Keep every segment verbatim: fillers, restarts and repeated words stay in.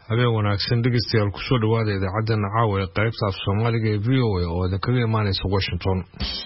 habeen wanaagsan dhegeystayaal ku soo dhawaada idaacadda caawa ee qaybta af Soomaaliga ee V O A oo idinkaga imaanaysa Washington.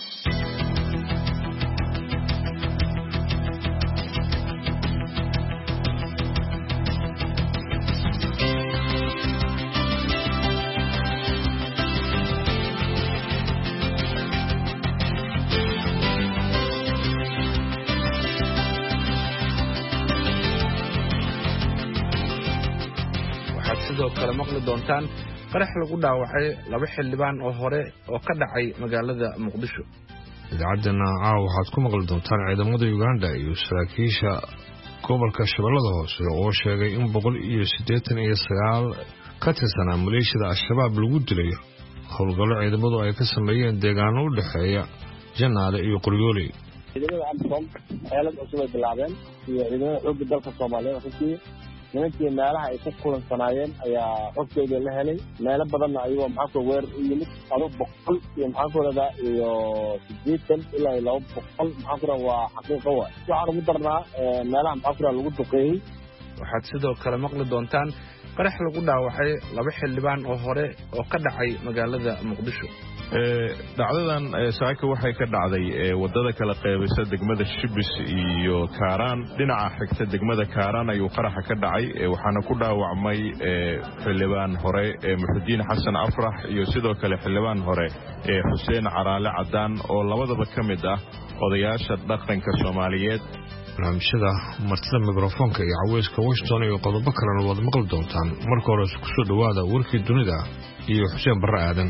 sidoo kale maqli doontaan qarax lagu dhaawacay laba xildhibaan oo hore oo ka dhacay magaalada Muqdisho. idaacadana caawa waxaad ku maqli doontaan ciidamada Uganda iyo saraakiisha gobolka Shabeellada Hoose oo sheegay in boqol iyo siddeetan iyo sagaal ka tirsan maleeshiyada Al-Shabaab lagu dilay howlgallo ciidamadu ay ka sameeyeen deegaano u dhaxeeya Janaale iyo Qoryooley. ciidamada Amsom xeelad cusub ay bilaabeen iyo ciidamada xoogga dalka Soomaaliya runtii nimankii meelaha ay ku kulansanaayeen ayaa xogteeda la helay meelo badan ayagoo maxaa weer u yimid laba boqol iyo maxaa iyo siddeetan ilaa laba boqol maxaa waa xaqiiqo waa waxaan ugu darnaa meelaha maxaa lagu duqeeyay. waxaad sidoo kale maqli doontaan qarax lagu dhaawacay laba xildhibaan oo hore oo ka dhacay magaalada Muqdisho. dhacdadan saaka waxay ka dhacday wadada kala qeybeysa degmada Shibis iyo Kaaraan dhinaca xigta degmada Kaaraan ayuu qaraxa ka dhacay waxaana ku dhaawacmay xildhibaan hore Muxudiin Xasan Afrax iyo sidoo kale xildhibaan hore Xuseen Caraale Cadaan oo labadaba ka mid ah odayaasha dhaqanka Soomaaliyeed. barnaamijyada martida mikrofoonka iyo caweyska Washington iyo qodobo kalena waad maqli doontaan. marka hore ku soo dhawaada warkii dunida iyo Xuseen Barre Aadan.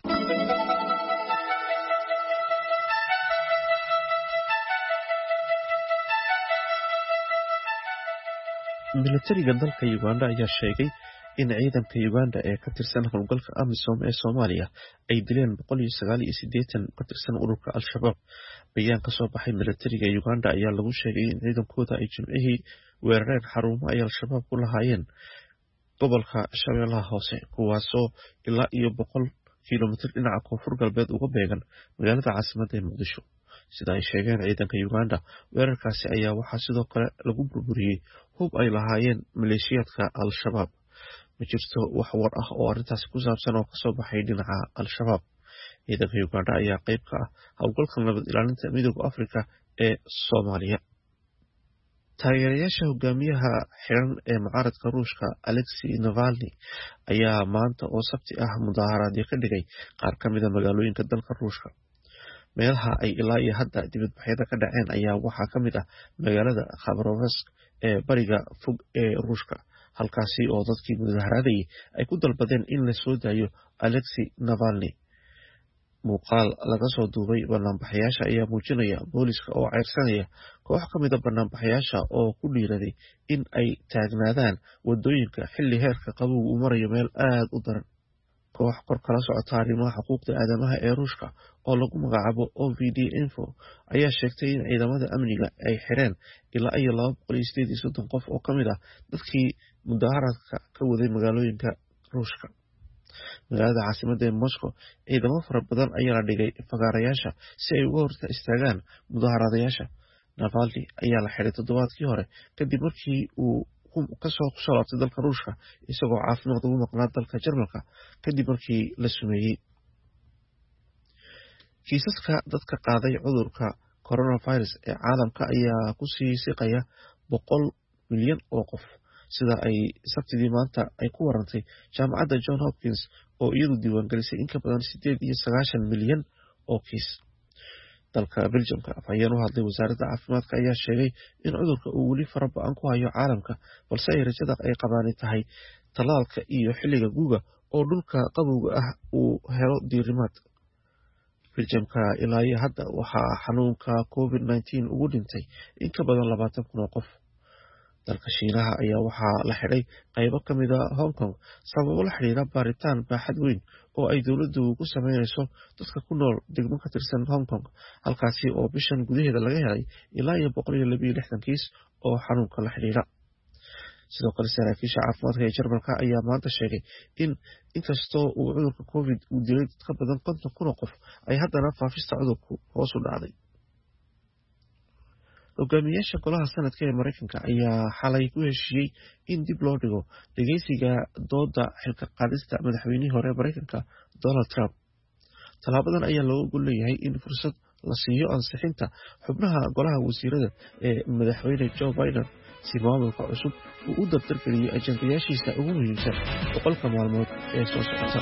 militariga dalka Uganda ayaa sheegay in ciidanka Uganda ee ka tirsan howlgalka AMISOM ee Soomaaliya ay dileen boqol iyo sagaal iyo siddeetan ka tirsan ururka Al-Shabaab. bayaan ka soo baxay militariga Uganda ayaa lagu sheegay in ciidankooda ay jimcihii weerareen xarumo ay Al-Shabaab ku lahaayeen gobolka Shabeellaha Hoose kuwaasoo ilaa iyo boqol kiiloomitir dhinaca koonfur galbeed uga beegan magaalada caasimadda ee Muqdisho. sida ay sheegeen ciidanka Uganda weerarkaasi ayaa waxaa sidoo kale lagu burburiyey hub ay lahaayeen maleeshiyaadka Al-Shabaab. ma jirto wax war ah oo arrintaasi ku saabsan oo kasoo baxay dhinaca Al-Shabaab. ciidanka Uganda ayaa qayb ka ah howlgalka nabad ilaalinta midowga Afrika ee Soomaaliya. taageerayaasha hogaamiyaha xiran ee mucaaradka Ruushka Alexei Navalny ayaa maanta oo Sabti ah mudaharaadyo ka dhigay qaar ka mid ah magaalooyinka dalka Ruushka. meelaha ay ilaa iyo hadda dibadbaxyada ka dhaceen ayaa waxaa ka mid ah magaalada Khabarovsk ee bariga fog ee Ruushka, halkaasi oo dadkii mudaharaadayay ay ku dalbadeen in la soo daayo Alexei Navalny. muuqaal laga soo duubay banaanbaxayaasha ayaa muujinaya booliska oo ceyrsanaya koox ka mid a banaanbaxayaasha oo ku dhiiraday in ay taagnaadaan wadooyinka xilli heerka qabow uu marayo meel aad u daran. koox kor kala socota arrimaha xuquuqda aadamaha ee Ruushka oo lagu magacaabo O V D Info ayaa sheegtay in ciidamada amniga ay xireen ilaa iyo laba boqol iyo siddeed iyo soddon qof oo ka mid ah dadkii mudaharaadka ka waday magaalooyinka Ruushka. magaalada caasimadda ee Moscow ciidamo fara badan ayaa la dhigay fagaarayaasha si ay uga horta istaagaan mudaharaadayaasha. Navalny ayaa la xiray toddobaadkii hore kadib markii uu kasoo kusoo laabtay dalka Ruushka isagoo caafimaad ugu maqnaa dalka Jarmalka kadib markii la sumeeyey. kiisaska dadka qaaday cudurka coronavirus ee caalamka ayaa ku sii siqaya boqol milyan oo qof sida ay sabtidii maanta ay ku warantay jaamacadda John Hopkins oo iyadu diiwaangelisay in ka badan siddeed iyo sagaashan milyan oo kiis. dalka Belgiumka afhayeen u hadlay wasaaradda caafimaadka ayaa sheegay in cudurka uu weli fara ba-an ku hayo caalamka balse ay rajada ay qabaan tahay tallaalka iyo xilliga guga oo dhulka qabowga ah uu helo diirimaad. Belgiumka ilaa iyo hadda waxaa xanuunka covid nineteen ugu dhintay in ka badan labaatan kun oo qof. dalka Shiinaha ayaa waxaa la xidhay qaybo ka mid ah Hong Kong sababo la xiriira baaritaan baaxad weyn oo ay dowladdu ku sameynayso dadka ku nool degmo ka tirsan Hong Kong, halkaasi oo bishan gudaheeda laga helay ilaa iyo boqol iyo laba iyo lixdan kiis oo xanuunka la xiriira. sidoo kale saraakiisha caafimaadka ee Jarmalka ayaa maanta sheegay in inkastoo uu cudurka Covid uu dilay dad ka badan konton kun oo qof ay haddana faafista cudurku hoos u dhacday. hogaamiyaasha golaha sanadka ee Mareykanka ayaa xalay ku heshiiyey in dib loo dhigo dhageysiga dooda xilka qaadista madaxweynihii hore ee Mareykanka Donald Trump. Talaabadan ayaa looga gol leeyahay in fursad la siiyo ansixinta xubnaha golaha wasiirada ee madaxweyne Joe Biden si maamulka cusub uu u dardargeliyo ajandayaashiisa ugu muhiimsan boqolka maalmood ee soo socota.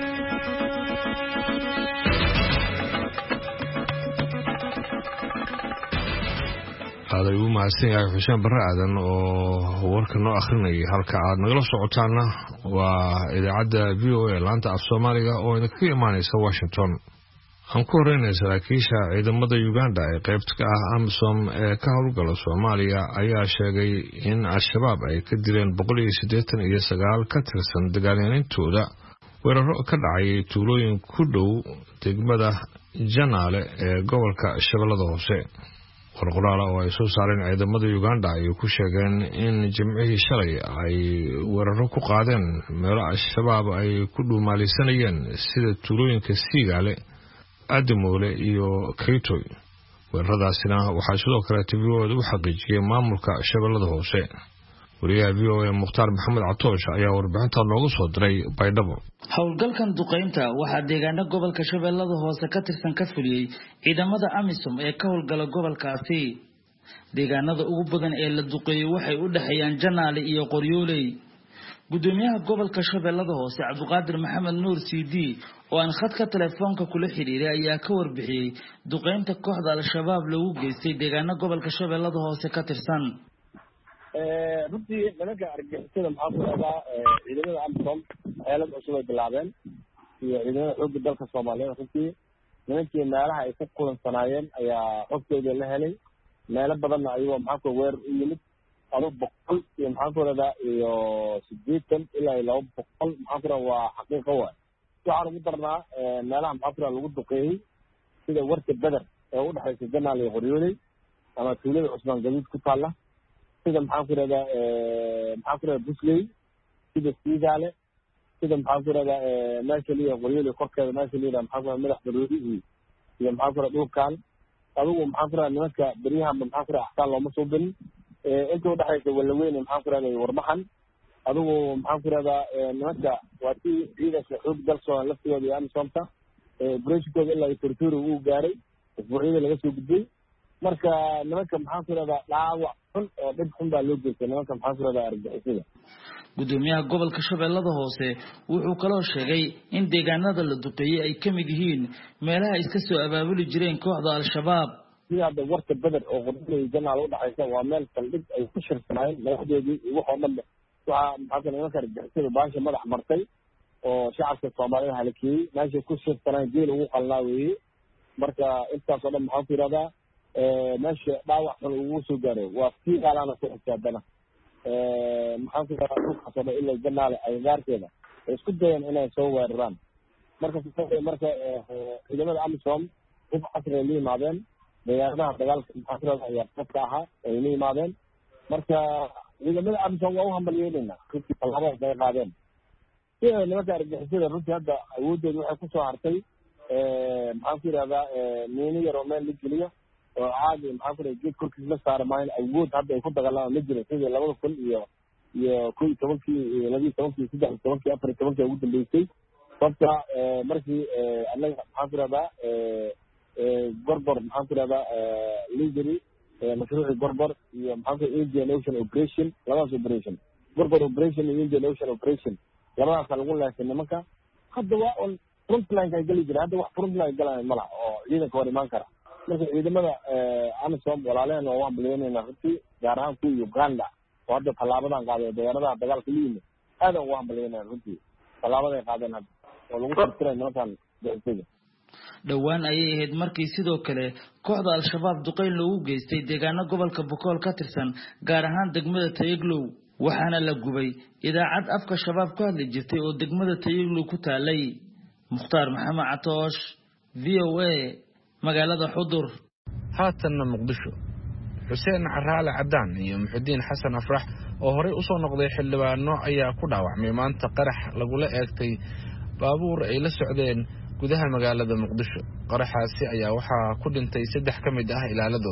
هذا يوم عسين حسين برادن وورك نوع آخرنا هالك عاد نغلص عطانا وإذا عدى فيو لانتا في الصومالية وإذا كي ماني سوا واشنطن أنكورين سراكيشا إذا مدى يوغندا قيبتك أمسوم كهولوغالا الصومالية أيا شاقي إن الشباب أي كدرين بقولي سديتن إيا سقال كترسن دقالين تودا weeraro ka dhacay tuulooyin ku dhow degmada Janaale ee gobolka Shabeellada Hoose. Qorqoraal oo ay soo saareen ciidamada Uganda ay ku sheegeen in jimcihii shalay ay weeraro ku qaadeen meelo al-shabaab ay ku dhuumaalaysanayeen sida tuulooyinka Siigaale, Ademoole iyo Kaytoy. Weeraradaasina waxaa sidoo kale T V-ooda u xaqiijiyay maamulka Shabeellada Hoose. wariyaha V O A Mukhtaar Maxamed Catoosh ayaa warbixinta noogu soo diray Baydhabo. howlgalkan duqeynta waxaa deegaanada gobolka Shabeellada Hoose ka tirsan ka fuliyay ciidamada AMISOM ee ka howlgala gobolkaasi. deegaanada ugu badan ee la duqeeyay waxay u dhaxayaan Janaale iyo Qoryooley. gudoomiyaha gobolka Shabeellada Hoose Cabduqaadir Maxamed Nuur C D oo aan khadka telefoonka kula xiriiray ayaa ka warbixiyay duqeynta kooxda al-shabaab lagu geystay deegaanada gobolka Shabeellada Hoose ka tirsan. runtii nimanka argagixisada maxaa ku dhacdaa ciidamada AMISOM xeelad cusub ay bilaabeen iyo ciidamada xoogga dalka Soomaaliyeed runtii nimankii meelaha ay ka kulansanaayeen ayaa xogtooda la helay meelo badanna ayuu maxaa ku weer u yimid ado boqol iyo maxaa ku dhacdaa iyo sideetan ilaa laba boqol maxaa ku dhacdaa waa xaqiiqo waay waxaan ugu darnaa meelaha maxaa ku dhacdaa lagu duqeeyay sida warka Badar ee u dhaxaysa Janaale iyo Qoryooley ama tuulada Cusmaan Gaduud ku taala sida maxaa ku radaa ee maxaa ku radaa Busley sida Siigaale sida maxaa ku radaa ee meesha liya Qoryooley korkeeda meesha liya maxaa ku radaa madax baroodi iyo maxaa ku radaa dhulkaan adigu maxaa ku radaa nimanka bariyaha maxaa ku radaa axtaan looma soo gelin ee inta u dhaxaysa walaweyn maxaa ku radaa warmaxan adigu maxaa ku radaa nimanka waa si ciidanka xoog dalka laftigooda iyo AMISOMta ee breshkooda ilaa Torturo uu gaaray isbuucyada laga soo gudbay marka nimanka maxaa ku radaa dhaawac xun oo dib xun baa loo geystay nimanka maxaa ku radaa argagixisada. gudoomiyaha gobolka Shabeellada Hoose wuxuu kaloo sheegay in deegaanada la duqeeyay ay ka mid yihiin meelaha iska soo abaabuli jireen kooxda al-shabaab sida warka Badar oo Qoryooley Janaale u dhaxaysa waa meel saldhig ay ku shirsanayeen madaxdoodii iyo wax oo dhan waxa maxaa ku nimanka argagixisada baasha madax martay oo shacabka Soomaaliyeed halkii meesha ku shirsanayeen jeel ugu qalnaa weeyay marka intaas oo dhan maxaa ku radaa ee meesha dhaawac xun ugu soo gaaray waa Siigaale ku xisaabtana ee maxaa ku radaa dhulka ilaa Janaale ay gaarkeeda isku dayeen inay soo weeraraan marka marka ciidamada AMISOM dib casri ay yimaadeen deegaanada dagaalka maxaa ku radaa ayaa qofka ahaa ay yimaadeen marka ciidamada AMISOM waa u hambalyeynayna runtii talaabada ay qaadeen sida nimanka argagixisada runtii hadda awoodooda waxay ku soo hartay ee maxaa ku radaa niini yar oo meel la geliyo oo caadi maxaa ku radaa geed korkiisa la saaro maayn awood hadda ay ku dagaalaan ma jiro sidii labada kun iyo iyo kow iyo tobankii iyo laba iyo tobankii saddex iyo tobankii afar iyo tobankii ugu dambeysay sababta markii annaga maxaa ku radaa gorbor maxaa ku radaa legally mashruuci gorbor iyo maxaa ku Indian Ocean Operation labadaas operation gorbor operation iyo Indian Ocean Operation labadaas lagu leeyahay nimanka hadda waa on frontline ay gali jiraan hadda wax frontline galaan ma laha oo ciidanka war imaan kara marka ciidamada AMISOM walaaleen oo waan bilaynayna runtii gaar ahaan kuwa Uganda oo hadda talaabadan qaaday deegaanada dagaalka liime aad ugu hambalyeynaa runtii talaabada ay qaadeen hadda oo lagu tirtiray nimankan dowladda. dhawaan ayay ahayd markii sidoo kale kooxda al-shabaab duqeyn loogu geystay deegaanada gobolka Bokool ka tirsan gaar ahaan degmada Tayaglow waxaana la gubay idaacad afka shabaab ku hadli jirtay oo degmada Tayaglow ku taalay. Mukhtaar Maxamed Catoosh V O A magaalada Xudur. haatanna Muqdisho. Xuseen Caraale Cadaan iyo Muxudiin Xasan Afrax oo horey u soo noqday xildhibaano ayaa ku dhaawacmay maanta qarax lagula eegtay baabuur ay la socdeen gudaha magaalada Muqdisho. qaraxaasi ayaa waxaa ku dhintay saddex ka mid ah ilaaladooda.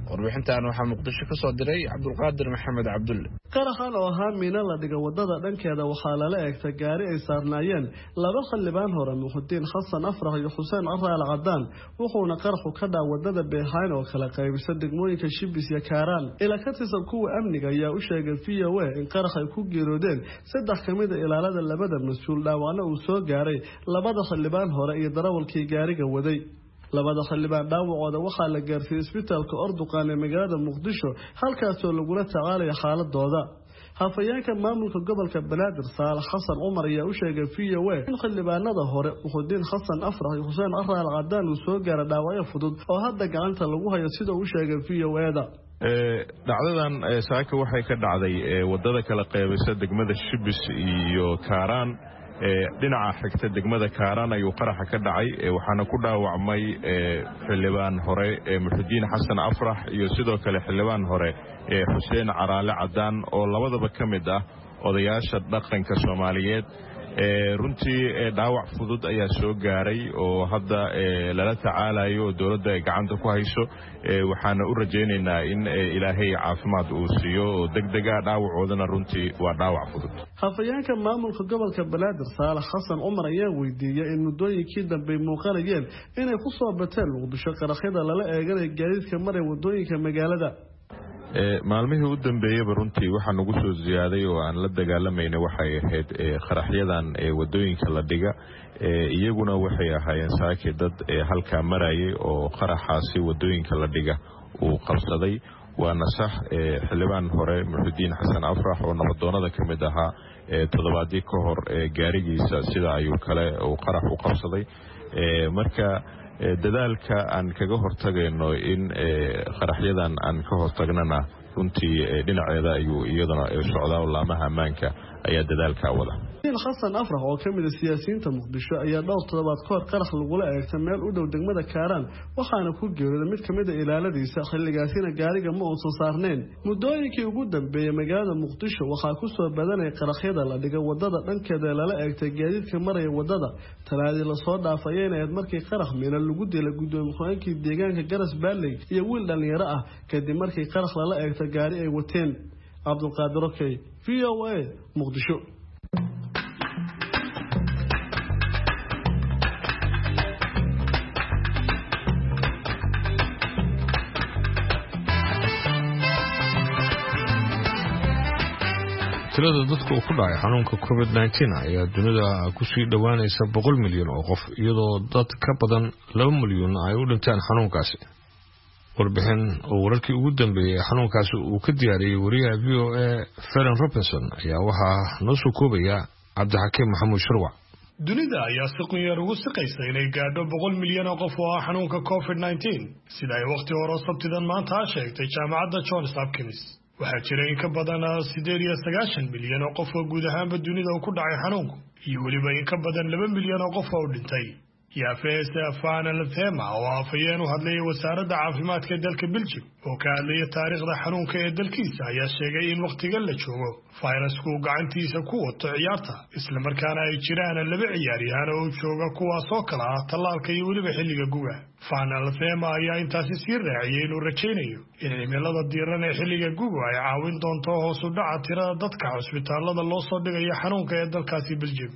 warbixintan waxaa muqdisho ka soo diray Cabdulqaadir Maxamed Cabdulle. qaraxan oo ahaa miina la dhiga wadada dhankeeda waxaa lala eegtay gaari ay saarnaayeen laba xildhibaan hore Muxudiin Xasan Afrax iyo Xuseen Caraale Cadaan wuxuuna qaraxu ka dhacay wadada Beehayn oo kala qaybisa degmooyinka Shibis iyo Kaaraan ila ka tirsan kuwa amniga ayaa u sheegay V O A in qarax ay ku geeroodeen saddex kamid ah ilaalada labada mas'uul dhaawacna uu soo gaaray labada xildhibaan hore iyo darawalkii gaariga waday labada xildhibaan dhaawacooda waxaa la gaarsiiyay isbitaalka Orduqaan ee magaalada Muqdisho halkaas oo lagu tacaalay xaaladooda hafayeenka maamulka gobolka Banaadir Saalax Xasan Umar ayaa u sheegay V O A in xildhibaanada hore Muxudiin Xasan Afrax iyo Xuseen Caraale Cadaan uu soo gaaray dhaawacyo fudud oo hadda gacanta lagu hayo sida uu sheegay V O A da dhacdadan saaka waxay ka dhacday wadada kala qaybisa degmada Shibis iyo Kaaraan dhinaca xigta degmada Kaaraan ayuu qaraxa ka dhacay waxaana ku dhaawacmay xildhibaan hore Muxudiin Xasan Afrax iyo sidoo kale xildhibaan hore Xuseen Caraale Cadaan oo labadaba kamid ah odayaasha dhaqanka Soomaaliyeed runtii dhaawac fudud ayaa soo gaaray oo hadda lala tacaalayo dawladda ay gacanta ku hayso waxaana u rajaynaynaa in ilaahay caafimaad uu siiyo oo degdeg ah dhaawacoodana runtii waa dhaawac fudud hafayeenka maamulka gobolka Banaadir Saalax Xasan Umar ayaa weydiiyay in muddooyinkii dambe muuqalayeen inay ku soo bateen Muqdisho qaraxyada lala eeganay gaadiidka maray wadooyinka magaalada maalmihii u dambeeyay runtii waxa nagu soo ziyaaday oo aan la dagaalamayna waxay ahayd qaraxyadan wadooyinka la dhiga iyaguna waxay ahaayeen saaki dad halka marayay oo qaraxaasi wadooyinka la dhiga uu qabsaday waana sax xildhibaan hore Muxudiin Xasan Afrax oo nabadoonada kamid ahaa toddobaadii ka hor gaarigiisa sida ayuu kale uu qarax u qabsaday marka dadaalka aan kaga hortagayno in qaraxyadan aan ka hortagnana runtii dhinaceeda ayuu iyadana socdaa laamaha ammaanka ayaa dadaalka wada Xasan Afrax oo kamid ah siyaasiyiinta Muqdisho ayaa dhowr toddobaad ka hor qarax lagula eegtay meel u dhow degmada Kaaraan waxaana ku geeriyooday mid kamid ah ilaaladiisa xilligaasina gaariga ma uusan saarneen muddooyinkii ugu dambeeyay magaalada Muqdisho waxaa ku soo badanay qaraxyada la dhiga wadada dhankeeda lala eegtay gaadiidka maraya wadada talaadii la soo dhaafay inay markii qarax miina lagu dilay gudoomiyaha deegaanka Garas Baalley iyo wiil dhalinyaro ah kadib markii qarax lala eegtay gaari ay wateen Cabdulqaadir Okey V O A Muqdisho tirada dadka uu ku dhacay xanuunka covid nineteen ayaa dunida ku sii dhawaanaysa boqol milyan oo qof iyadoo dad ka badan laba milyan ay u dhinteen xanuunkaasi warbixin oo wararkii ugu dambeeyay xanuunkaasi uu ka diyaariyay wariyaha V O A Feren Robinson ayaa waxaa noo soo koobaya Cabdixakiim Maxamuud Shirwac dunida ayaa si qunyar ugu siqaysa inay gaadho boqol milyan oo qof oo ah xanuunka covid nineteen sida ay waqti hore sabtidan maanta sheegtay jaamacadda Johns Hopkins waxaa jira in ka badan sideed iyo sagaashan milyan oo qof oo guud ahaanba dunida ku dhacay xanuunku iyo waliba in ka badan laba milyan oo qof oo dhintay yaafeesa faana lafema oo afayeen u hadlay wasaaradda caafimaadka dalka Belgium oo ka hadlay taariikhda xanuunka ee dalkiisa ayaa sheegay in waqtiga la joogo fayrasku gacantiisa ku wato ciyaarta isla markaana ay jiraan laba ciyaaryahan oo jooga kuwaas oo kala ah talaalka iyo waliba xilliga guga faana lafema ayaa intaasi sii raaciyay inuu rajaynayo in cimilada diiran ee xilliga guga ay caawin doonto hoos u dhaca tirada dadka cusbitaalada loo soo dhigayo xanuunka ee dalkaasi Belgium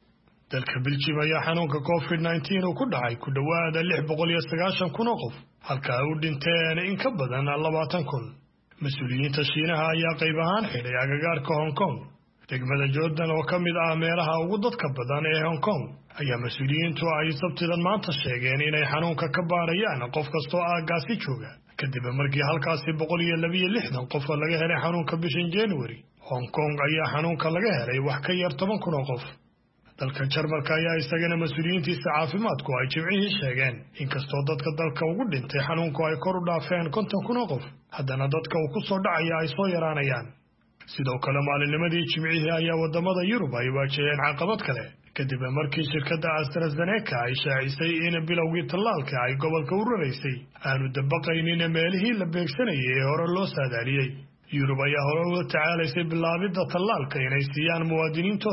dalka Belgium ayaa xanuunka covid nineteen uu ku dhacay ku dhawaada lix boqol iyo sagaashan kun oo qof halka ay u dhinteen in ka badan labaatan kun mas'uuliyiinta Shiinaha ayaa qayb ahaan xidhay agagaarka Hong Kong degmada Jordan oo ka mid ah meelaha ugu dadka badan ee Hong Kong ayaa mas'uuliyiintu ay sabtidan maanta sheegeen inay xanuunka ka baarayaan qof kasta oo aagaasi jooga kadib markii halkaasi boqol iyo laba iyo lixdan qof laga helay xanuunka bishan January Hong Kong ayaa xanuunka laga helay wax ka yar toban kun oo qof dalka Jarmalka ayaa isagana mas'uuliyiintiisa caafimaadku ay jimcihii sheegeen inkastoo dadka dalka ugu dhintay xanuunku ay kor u dhaafeen konton kun oo qof haddana dadka uu ku soo dhacaya ay soo yaraanayaan sidoo kale maalinnimadii jimcihii ayaa wadamada Yurub ay waajaheen caqabad kale kadib markii shirkadda AstraZeneca ay shaacisay in bilowgii tallaalka ay gobolka u raraysay aanu dabaqaynin meelihii la beegsanayay ee hore loo saadaaliyay Yurub ayaa hore u tacaalaysay bilaabidda tallaalka inay siiyaan muwaadiniintooda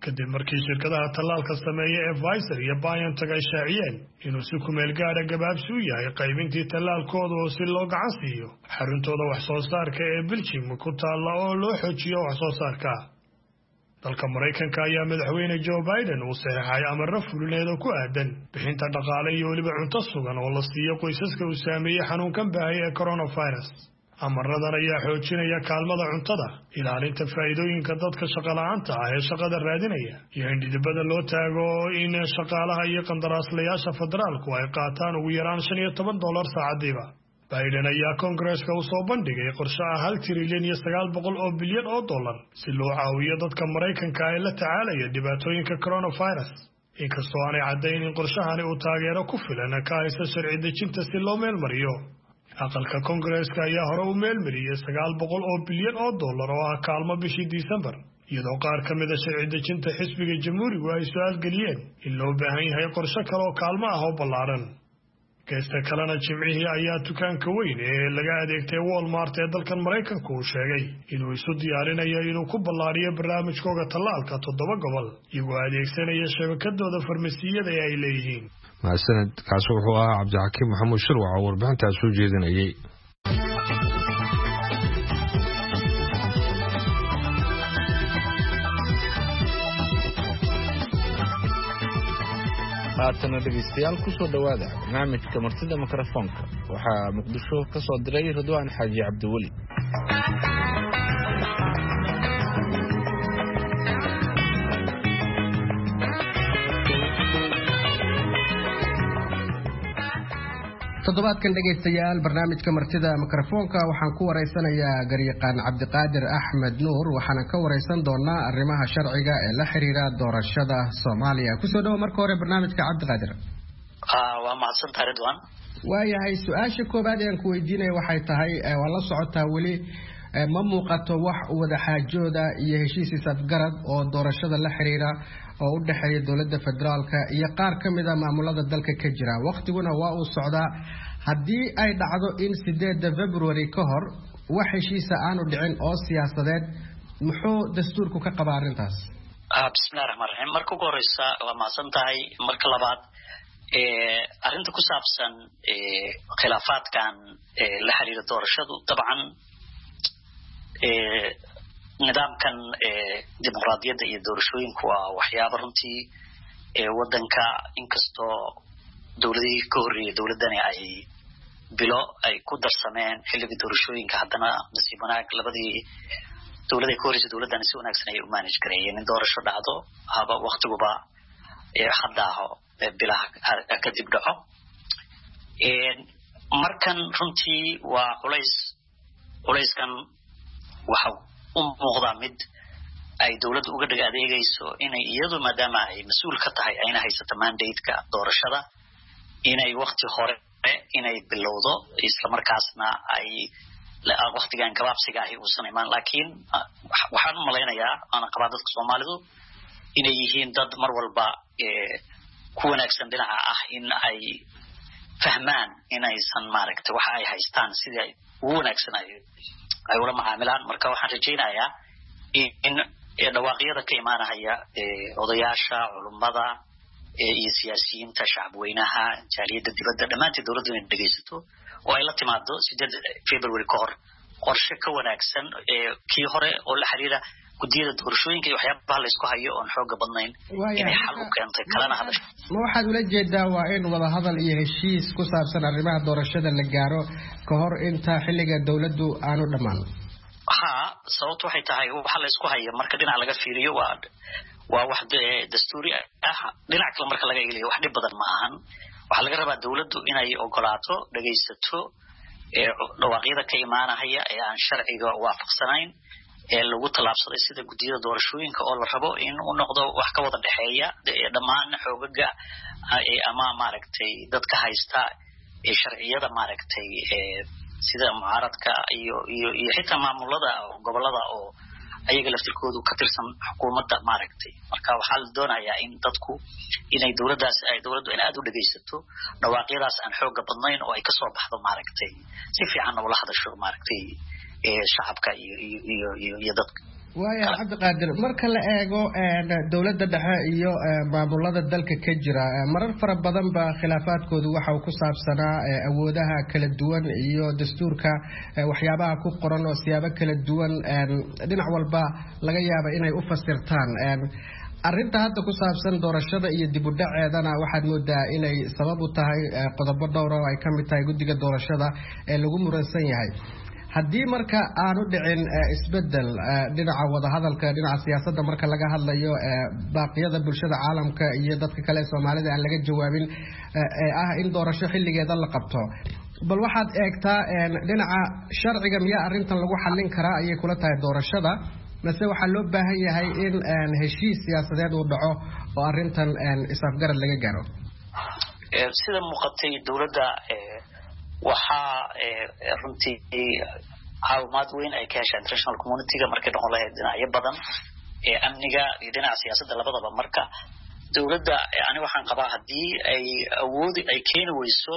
kadib markii shirkadaha tallaalka sameeya ee Pfizer iyo BioNTech ay shaaciyeen inuu si ku meel gaara gabaabsi u yahay qaybintii tallaalkooda oo si loo gacan siiyo xaruntooda wax soo saarka ee Belgium ku taalla oo loo xoojiyo wax soo saarka. dalka Mareykanka ayaa madaxweyne Joe Biden uu saxeexay amarro fulineed oo ku aadan bixinta dhaqaale iyo weliba cunto sugan oo la siiyo qoysaska uu saameeyay xanuunkan baahay ee coronavirus. amaradan ayaa xoojinaya kaalmada cuntada, ilaalinta faa'iidooyinka dadka shaqo la'aanta ah ee shaqada raadinaya, iyo in dhidibada loo taago in shaqaalaha iyo qandaraaslayaasha federaalku ay qaataan ugu yaraan shan iyo toban dollar saacadiiba. Biden ayaa Kongareeska u soo bandhigay qorshe ah hal trilyan iyo sagaal boqol oo bilyan oo dollar si loo caawiyo dadka Mareykanka ee la tacaalaya dhibaatooyinka coronavirus. inkastoo aanay caddayn in qorshahani uu taageero ku filan ka haysto sharci dejinta si loo meel mariyo. aqalka Kongareeska ayaa hore u meel mariyay sagaal boqol oo bilyan oo dollar oo ah kaalmo bishii December, iyadoo qaar ka mid ah sharci dejinta xisbiga Jamhuurigu ay su'aal geliyeen in loo baahan yahay qorshe kale oo kaalmo ah oo ballaaran. geesta kalena Jimcihii ayaa dukaanka weyn ee laga adeegtay Walmart ee dalkan Mareykanka uu sheegay inuu isu diyaarinayo inuu ku ballaariyo barnaamijkooda tallaalka toddoba gobol iyagoo adeegsanaya shabakadooda farmasiyada ee ay leeyihiin. mahadsanid. kaasi wuxuu ahaa Cabdixakiim Maxamuud Shirwac oo warbixintaas soo jeedinayay. haatana dhegeystayaal ku soo dhawaada barnaamijka martida mikrofoonka. waxaa Muqdisho ka soo diray Ridwaan Xaaji Cabdiweli. toddobaadkan dhegeystayaal barnaamijka martida mikrofoonka waxaan ku wareysanayaa garyaqaan Cabdiqaadir Axmed Nuur, waxaana ka wareysan doonaa arrimaha sharciga ee la xiriira doorashada Soomaaliya. ku soo dhaw marka hore barnaamijka Cabdiqaadir. ah waa mahadsantahay Ridwaan. waayahay, su-aasha koobaad ee aan ku weydiinay waxay tahay waa la socotaa weli ma muuqato wax wada xaajooda iyo heshiis isafgarad oo doorashada la xiriira oo u dhaxeeya dowladda federaalka iyo qaar ka mid ah maamulada dalka ka jira. waqtiguna waa uu socdaa. haddii ay dhacdo in sideedda February ka hor wax heshiisa aanu dhicin oo siyaasadeed, muxuu dastuurku ka qabaa arrintaas? ah bismillaahir rahmaanir rahiim. marka ugu horeysa waa mahadsantahay. marka labaad ee arrinta ku saabsan ee khilaafaadkan ee la xiriira doorashadu dabcan ee nidaamkan ee dimuqraadiyadda iyo doorashooyinku waa waxyaabo runtii ee wadanka inkastoo dowladihii ka horreeyay dowladani ay bilo ay ku darsameen xilliga doorashooyinka, haddana nasiib wanaag labadii dowladda ka horreysay dowladani si wanaagsan ay u manage gareeyeen in doorasho dhacdo haba waqtiguba ee hadda aho bilaha kadib dhaco. ee markan runtii waa culays culayskan waxa u muuqdaa mid ay dowladda uga dhig adeegayso inay iyadu maadaama ay mas-uul ka tahay ayna haysato mandate-ka doorashada inay waqti hore inay bilowdo isla markaasna ay waqtigan gabaabsiga ahi uusan imaan. laakiin waxaan u malaynayaa ana qabaa dadka Soomaalidu inay yihiin dad mar walba ee ku wanaagsan dhinaca ah in ay fahmaan inaysan maaragtay waxa ay haystaan sidii ugu wanaagsan ay ay ula macaamilaan. marka waxaan rajaynayaa in dhawaaqyada ka imaanaya odayaasha, culummada iyo siyaasiyiinta, shacabweynaha, jaaliyadda dibadda dhammaantii dowladdu inay dhegeysato oo ay la timaado sideedda February ka hor qorshe ka wanaagsan ee kii hore oo la xiriira gudiyada doorashooyinka iyo waxyaabaha la isku hayo oon xooga badnayn inay xal u keentay kalena hadasho. ma waxaad ula jeedaa waa in wada hadal iyo heshiis ku saabsan arrimaha doorashada la gaaro ka hor inta xilliga dowladdu aanu dhammaan? ha sababtu waxay tahay waxa la isku hayo marka dhinac laga fiiriyo waa waa wax dastuuri ah, dhinac kale marka laga eego wax dhib badan ma ahan. waxaa laga rabaa dowladdu inay ogolaato, dhageysato ee dhawaaqyada ka imaanaya ee aan sharciga waafaqsanayn ee lagu talaabsaday sida gudiyada doorashooyinka oo la rabo in uu noqdo wax ka wada dhaxeeya dhammaan xoogaga ama maaragtay dadka haysta ee sharciyada maaragtay ee sida mucaaradka iyo iyo iyo xitaa maamulada gobolada oo ayaga laftirkoodu ka tirsan xukuumadda maaragtay. marka waxaa la doonayaa in dadku inay dowladdaas ay dowladdu in aad u dhageysato dhawaaqyadaas aan xooga badnayn oo ay kasoo baxdo maaragtay si fiican ula hadasho maaragtay ee shacabka iyo iyo iyo iyo dadka waaya cabdiqaadir marka la eego dowladda dhexe iyo maamulada dalka ka jira marar fara badan ba khilaafaadkoodu waxa uu ku saabsanaa awoodaha kala duwan iyo dastuurka waxyaabaha ku qoran oo siyaabo kala duwan dhinac walba laga yaabo inay u fasirtaan arrinta hadda ku saabsan doorashada iyo dib u dhaceedana waxaad moodaa inay sabab u tahay qodobo dhowr oo ay ka mid tahay guddiga doorashada ee lagu muransan yahay haddii marka aanu dhicin isbedel dhinaca wadahadalka dhinaca siyaasadda marka laga hadlayo baaqyada bulshada caalamka iyo dadka kale ee Soomaalida aan laga jawaabin ee ah in doorasho xilligeeda la qabto bal waxaad eegtaa dhinaca sharciga miyaa arrintan lagu xallin karaa ayay kula tahay doorashada mase waxaa loo baahan yahay in heshiis siyaasadeed uu dhaco oo arrintan isafgarad laga gaaro sida muuqatay dowladda waxaa runtii caawimaad weyn ay ka heshaa international community-ga markay noqon lahayd dhinacyo badan ee amniga iyo dhinaca siyaasadda labadaba marka dowladda ani waxaan qabaa haddii ay awoodi ay keeni weyso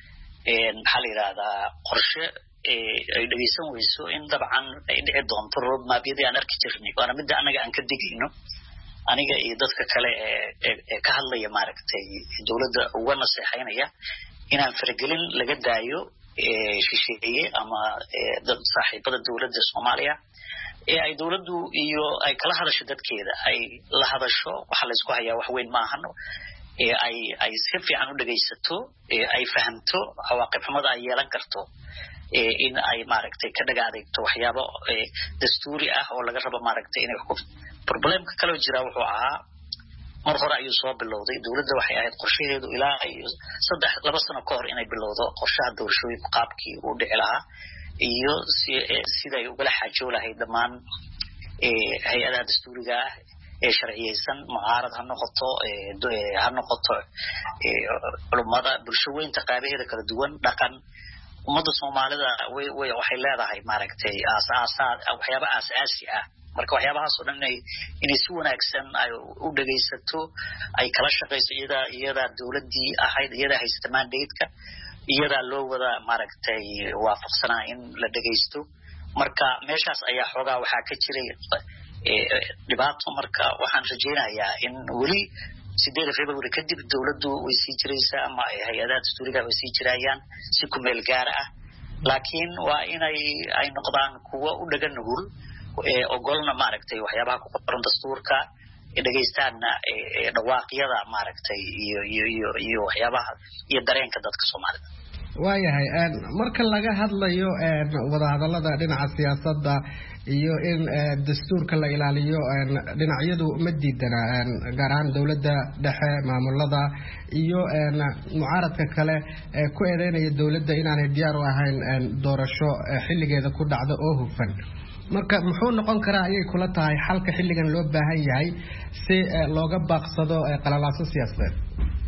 maxaa la yidhahdaa qorshe ay dhegeysan weyso in dabcan ay dhici doonto roadmapyadii aan arki jirnay waana midda annaga aan ka digayno aniga iyo dadka kale ee ka hadlaya maaragtay dowladda uga naseexaynaya inaan faragelin laga daayo shisheeye ama dad saaxiibada dowladda Soomaaliya ee ay dowladdu iyo ay kala hadasho dadkeeda ay la hadasho waxa la isku hayaa wax weyn ma ahan ee ay ay si fiican u dhageysato ee ay fahamto cawaaqib xumada ay yeelan karto ee in ay maaragtay ka dhaga adeegto waxyaabo dastuuri ah oo laga rabo maaragtay inay wax ku problemka kale oo jira wuxuu ahaa mar hore ayuu soo bilowday dowladda waxay ahayd qorshaheedu ilaa iyo saddex laba sano ka hor inay bilowdo qorshaha doorashooyinka qaabkii uu dhici lahaa iyo siday ugala xaajo lahayd dhammaan hay-adaha dastuuriga ah ee sharciyeysan mucaarad ha noqoto ha noqoto culummada bulshaweynta qaabaheeda kala duwan dhaqan ummadda Soomaalida way way waxay leedahay maaragtay aasaasaad waxyaabo aasaasi ah marka waxyaabahaas oo dhan inay inay si wanaagsan ay u dhageysato ay kala shaqeyso iyada iyada dowladdii ahayd iyada haysta mandate-ka iyada loo wada maaragtay waafaqsanaa in la dhageysto marka meeshaas ayaa xoogaa waxaa ka jiray dhibaato marka waxaan rajeynayaa in weli sideed February kadib dowladdu way sii jiraysaa ama hay-adaha dastuuriga way sii jirayaan si ku meel gaar ah laakiin waa inay ay noqdaan kuwa u dhagan nugul ee ogolna maaragtay waxyaabaha ku qoran dastuurka ee dhageystaana ee dhawaaqyada maaragtay iyo iyo iyo iyo waxyaabaha iyo dareenka dadka Soomaalida waayahay marka laga hadlayo wada hadallada dhinaca siyaasadda iyo in dastuurka la ilaaliyo dhinacyadu ma diidana gaar ahaan dowladda dhexe maamulada iyo mucaaradka kale ku eedeynaya dowladda inaanay diyaar u ahayn doorasho xilligeeda ku dhacdo oo hufan marka muxuu noqon karaa ayay kula tahay xalka xilligan loo baahan yahay si looga baaqsado qalalaaso siyaasadeed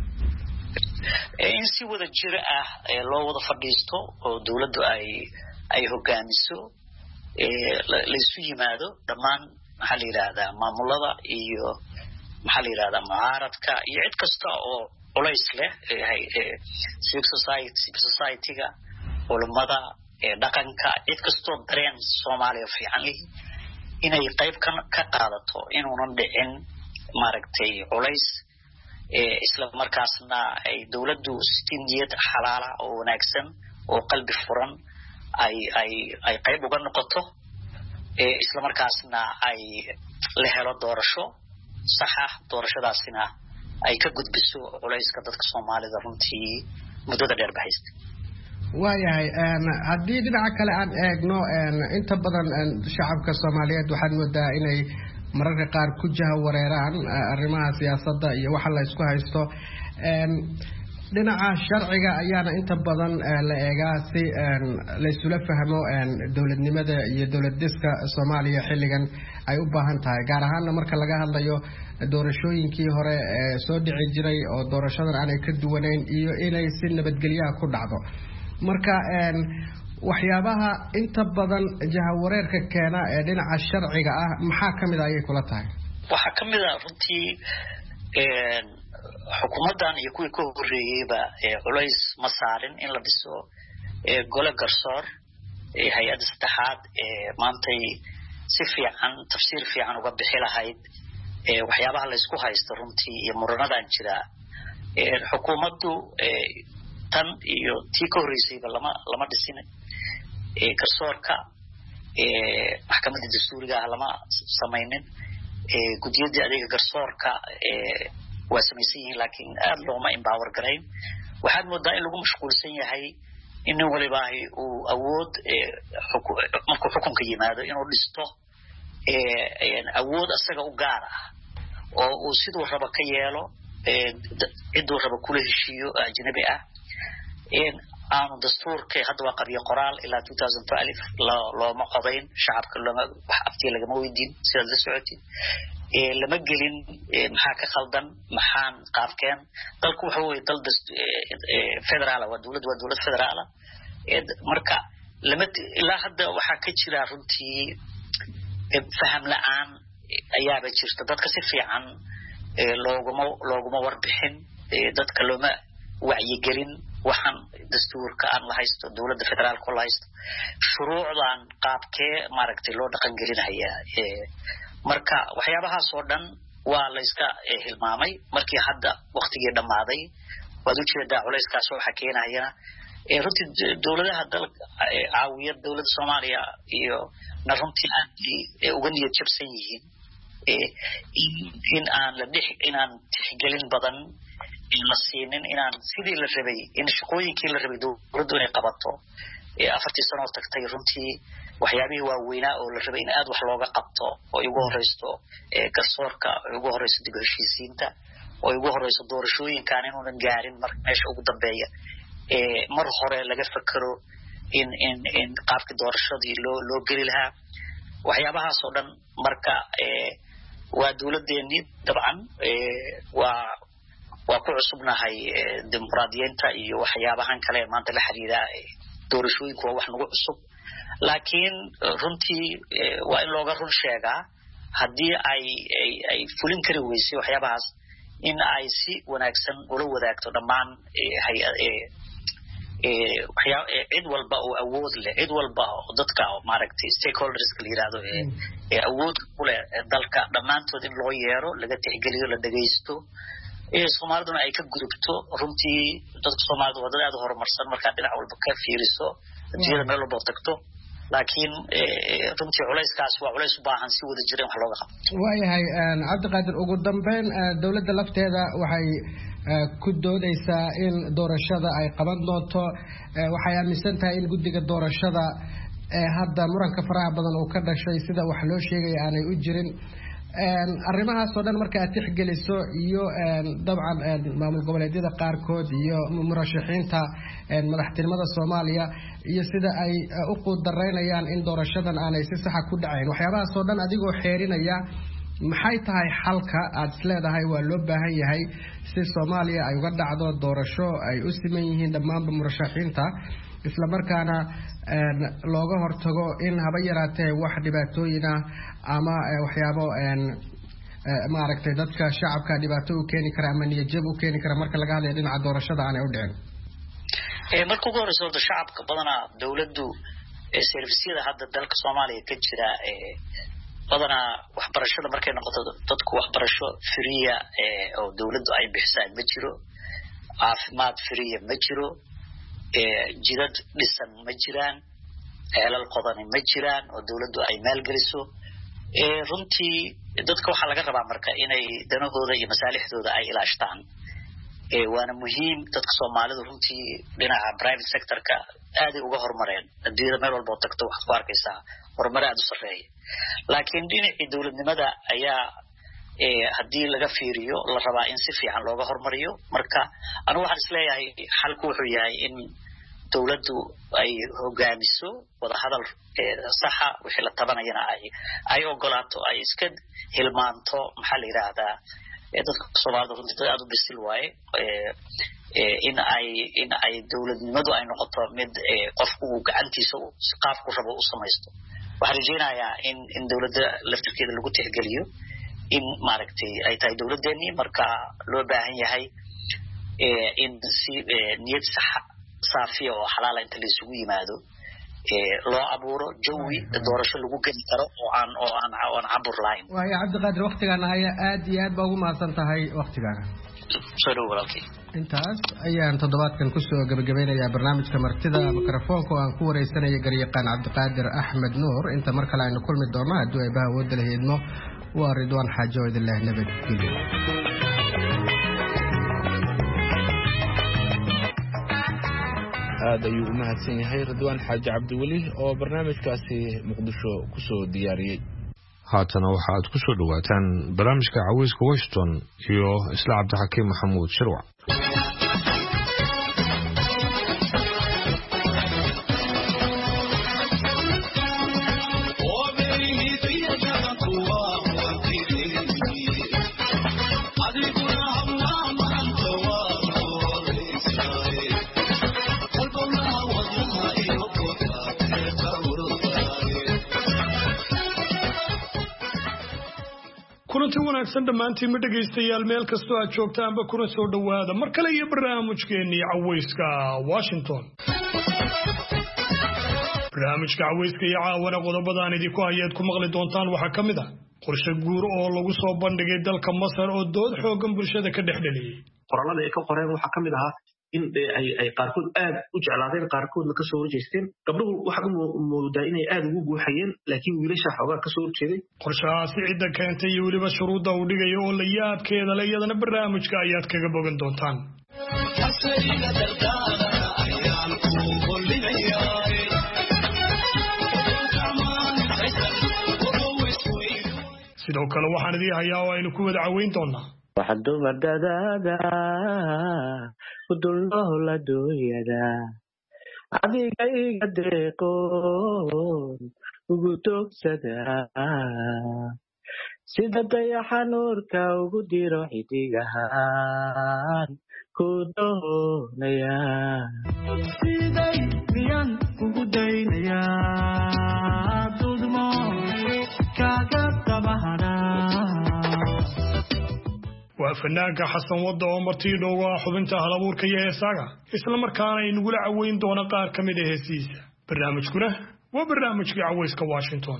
in si wada jir ah loo wada fadhiisto oo dowladdu ay ay hogaamiso la isu yimaado dhammaan maxaa la yidhaahdaa maamulada iyo maxaa la yidhahdaa mucaaradka iyo cid kasta oo culays leh civic society civil society-ga culummada dhaqanka cid kastoo dareen Soomaaliya fiican leh inay qayb ka qaadato inuunan dhicin maaragtay culays isla markaasna ay dowladdu stiniyad xalaala oo wanaagsan oo qalbi furan ay ay ay qayb uga noqoto isla markaasna ay la helo doorasho sax ah doorashadaasina ay ka gudbiso culayska dadka Soomaalida runtii muddada dheer bahaysta waayahay haddii dhinaca kale aan eegno inta badan shacabka Soomaaliyeed waxaad moodaa inay mararka qaar ku jaha wareeraan arrimaha siyaasadda iyo waxa la isku haysto dhinaca sharciga ayaana inta badan la eegaa si la isula fahmo dowladnimada iyo dowlad dhiska Soomaaliya xilligan ay u baahan tahay gaar ahaan marka laga hadlayo doorashooyinkii hore soo dhici jiray oo doorashadan aanay ka duwanayn iyo inay si nabadgelyo ku dhacdo marka waxyaabaha inta badan jahawareerka keena ee dhinaca sharciga ah maxaa kamid ah ayay kula tahay waxa kamid ah runtii ee xukuumadan iyo kuwii ka horeeyayba culays ma saarin in la dhiso ee gole garsoor ee hay'adda saddexaad ee maantay si fiican tafsiir fiican uga bixi lahayd ee waxyaabaha la isku haysto runtii iyo muranadan jira ee xukuumaddu ee tan iyo tii ka horeysayba lama lama dhisin ee garsoorka ee maxkamadda dastuuriga ah lama samaynin ee gudiyada adeega garsoorka ee waa samaysan yihiin laakiin aad looma empower garayn waxaad moodaa in lagu mashquulsan yahay in waliba uu awood markuu xukunka yimaado inuu dhisto ee awood asaga u gaar ah oo uu sidoo raba ka yeelo ee cidoo raba kula heshiiyo ajnabi ah in aanu dastuurka hadda waa qabiyo qoraal ilaa two thousand twelve looma qodayn shacabka looma wax aftii lagama weydiin sida la socotay ee lama gelin maxaa ka khaldan maxaan qaabkeen dalku waxa weeye dal federaal waa dawlad waa dawlad federaal ee marka lama ilaa hadda waxa ka jira runtii faham la'aan ayaaba jirta dadka si fiican ee looguma looguma warbixin ee dadka looma wacyi gelin waxaan dastuurka aan la haysto dawladda federaalka la haysto shuruucdan qaabkee maaragtay loo dhaqan gelinayaa ee marka waxyaabahaas oo dhan waa la iska hilmaamay markii hadda waqtigii dhamaaday waad u jeedaa culayskaas waxa keenayana ee runtii dawladaha dalka caawiya dawladda Soomaaliya iyo na runtii aad uga niyad jabsan yihiin ee in aan la dhix inaan tixgelin badan in la siinin inaan sidii la rabay in shaqooyinkii la rabay dawladdu inay qabato ee afartii sano tagtay runtii waxyaabihii waaweynaa oo la rabay in aad wax looga qabto oo ugu horeysto ee garsoorka ugu horeysto dib u heshiisiinta oo ugu horeysto doorashooyinkan inuunan gaarin marka meesha ugu dambeeya ee mar hore laga fakaro in in in qaabka doorashadii loo loo geli lahaa waxyaabahaas oo dhan marka ee waa dawladeennii dabcan ee waa waa ku cusubnahay dimuqraadiyiinta iyo waxyaabahan kale maanta la xiriira doorashooyinku waa wax nagu cusub laakiin runtii waa in looga run sheegaa haddii ay ay fulin kari weysay waxyaabahaas in ay si wanaagsan ula wadaagto dhammaan cid walba oo awood leh cid walba oo dadka maaragtay stakeholders la yiraahdo ee awood u leh dalka dhammaantood in loo yeero laga tixgeliyo la dhageysto ee Soomaaliduna ay ka gudubto runtii dadka Soomaalidu waa dad aad u horumarsan marka dhinac walba ka fiiriso dadiyada meel walba tagto laakiin runtii culayskaas waa culays u baahan si wada jireen wax looga qabto waayahay Cabdiqaadir ugu dambeyn dawladda lafteeda waxay ku doodaysaa in doorashada ay qaban doonto waxay aaminsan tahay in guddiga doorashada ee hadda muranka faraha badan uu ka dhashay sida wax loo sheegay aanay u jirin arrimahaas oo dhan marka aad tixgeliso iyo dabcan maamul goboleedyada qaarkood iyo murashaxiinta madaxtinimada Soomaaliya iyo sida ay u quudareynayaan in doorashadan aanay si sax ah ku dhacayn waxyaabahaas oo dhan adigoo xeerinaya maxay tahay xalka aad isleedahay waa loo baahan yahay si Soomaaliya ay uga dhacdo doorasho ay u siman yihiin dhammaan murashaxiinta isla markaana looga hortago in haba yaraatee wax dhibaatooyin ah ama waxyaabo maaragtay dadka shacabka dhibaato u keeni kara ama niyad jab u keeni kara marka laga hadlayo dhinaca doorashada aanay u dhicin ee marka ugu horeyso shacabka badanaa dawladdu ee servisyada hadda dalka Soomaaliya ka jira ee badanaa waxbarashada markay noqoto dadku waxbarasho free ee oo dawladdu ay bixisay ma jiro caafimaad free ma jiro ee jidad dhisan ma jiraan ceelal qodan ma jiraan oo dawladdu ay maalgeliso ee runtii dadka waxa laga rabaa marka inay danahooda iyo masaalixdooda ay ilaashtaan ee waana muhiim dadka Soomaalidu runtii dhinaca private sector-ka aad uga horumareen adduunyada meel walba oo tagto waxaad ku arkaysaa horumar aad u sarreeya laakiin dhinacii dawladnimada ayaa ee haddii laga fiiriyo la rabaa in si fiican looga horumariyo marka anigu waxaan isleeyahay xalku wuxuu yahay in dawladdu ay hogaamiso wada hadal saxa wixii la tabanayana ay ay ogolaato ay iska hilmaanto maxaa la yiraahdaa dadka Soomaalidu runtii aad u bisil waaye ee in ay in ay dawladnimadu ay noqoto mid qofku uu gacantiisa qaabku rabo u samaysto waxaan rajeynayaa in in dawladda laftirkeeda lagu tixgeliyo in maaragtay ay tahay dawladdeennii marka loo baahan yahay ee in si niyad sax saafiya oo xalaal inta la isugu yimaado loo abuuro jawi doorasho lagu geli karo oo aan oo aan oo aan cabur lahayn waayo cabdiqaadir waqtigaana ayaa aad iyo aad baa ugu mahadsan tahay waqtigaaga soo dhaw walaalkay intaas ayaan toddobaadkan kusoo gabagabeynayaa barnaamijka martida mikrofoonka oo aan ku wareysanaya garyaqaan cabdiqaadir axmed nuur inta mar kale aynu kulmi doonno hadduu ay baha wada lahaydmo waa ridwaan xaajo idinleh nabadgelyo aad ayuu u mahadsan yahay ridwaan xaaji cabdiweli oo barnaamijkaasi muqdisho kusoo diyaariyey haatana waxa aad ku soo dhawaataan barnaamijka caweyska washington iyo isla cabdixakiim maxamuud shirwac kulanti wanaagsan dhammaantiin ma dhegaystayaal meel kastoo aad joogtaanba kuna soo dhowaada mar kale iyo barnaamijkeennii caweyska washington barnaamijka caweyska iyo caawana qodobadaan idinku hayaad ku maqli doontaan waxaa ka mid ah qorshe guur oo lagu soo bandhigay dalka masar oo dood xoogan bulshada ka dhex dheliyey qorallada ay ka qoreen waxaa ka mid ahaa in ay qaarkood aad u jeclaadeen qaarkoodna ka soo horjeesteen gabdhuhu waxaad u moodaa inay aad ugu guuxayeen laakiin wiilasha xoogaa ka soo horjeeday qorshahaasi cidda keentay iyo weliba shuruudda uu dhigayo oo la yaabkeeda le iyadana barnaamijka ayaad kaga bogan doontaan sidoo kale waxaan idii hayaa oo aynu ku wada caweyn doonaa waxaa dumar dadaada ku dulnoola dooyada adiga iga deeqoon ugu toogsada sida dayaxa nuurka ugu diro xidigahaan ku doonaya siday miyan ugu daynaya dudmo kaga dabahana waa fanaanka xasan wadda oo martii dhowga ah xubinta halabuurka iyo heesaaga isla markaana ay nagula caweyn doona qaar ka mid a heesiisa barnaamijkuna waa barnaamijkii caweyska washington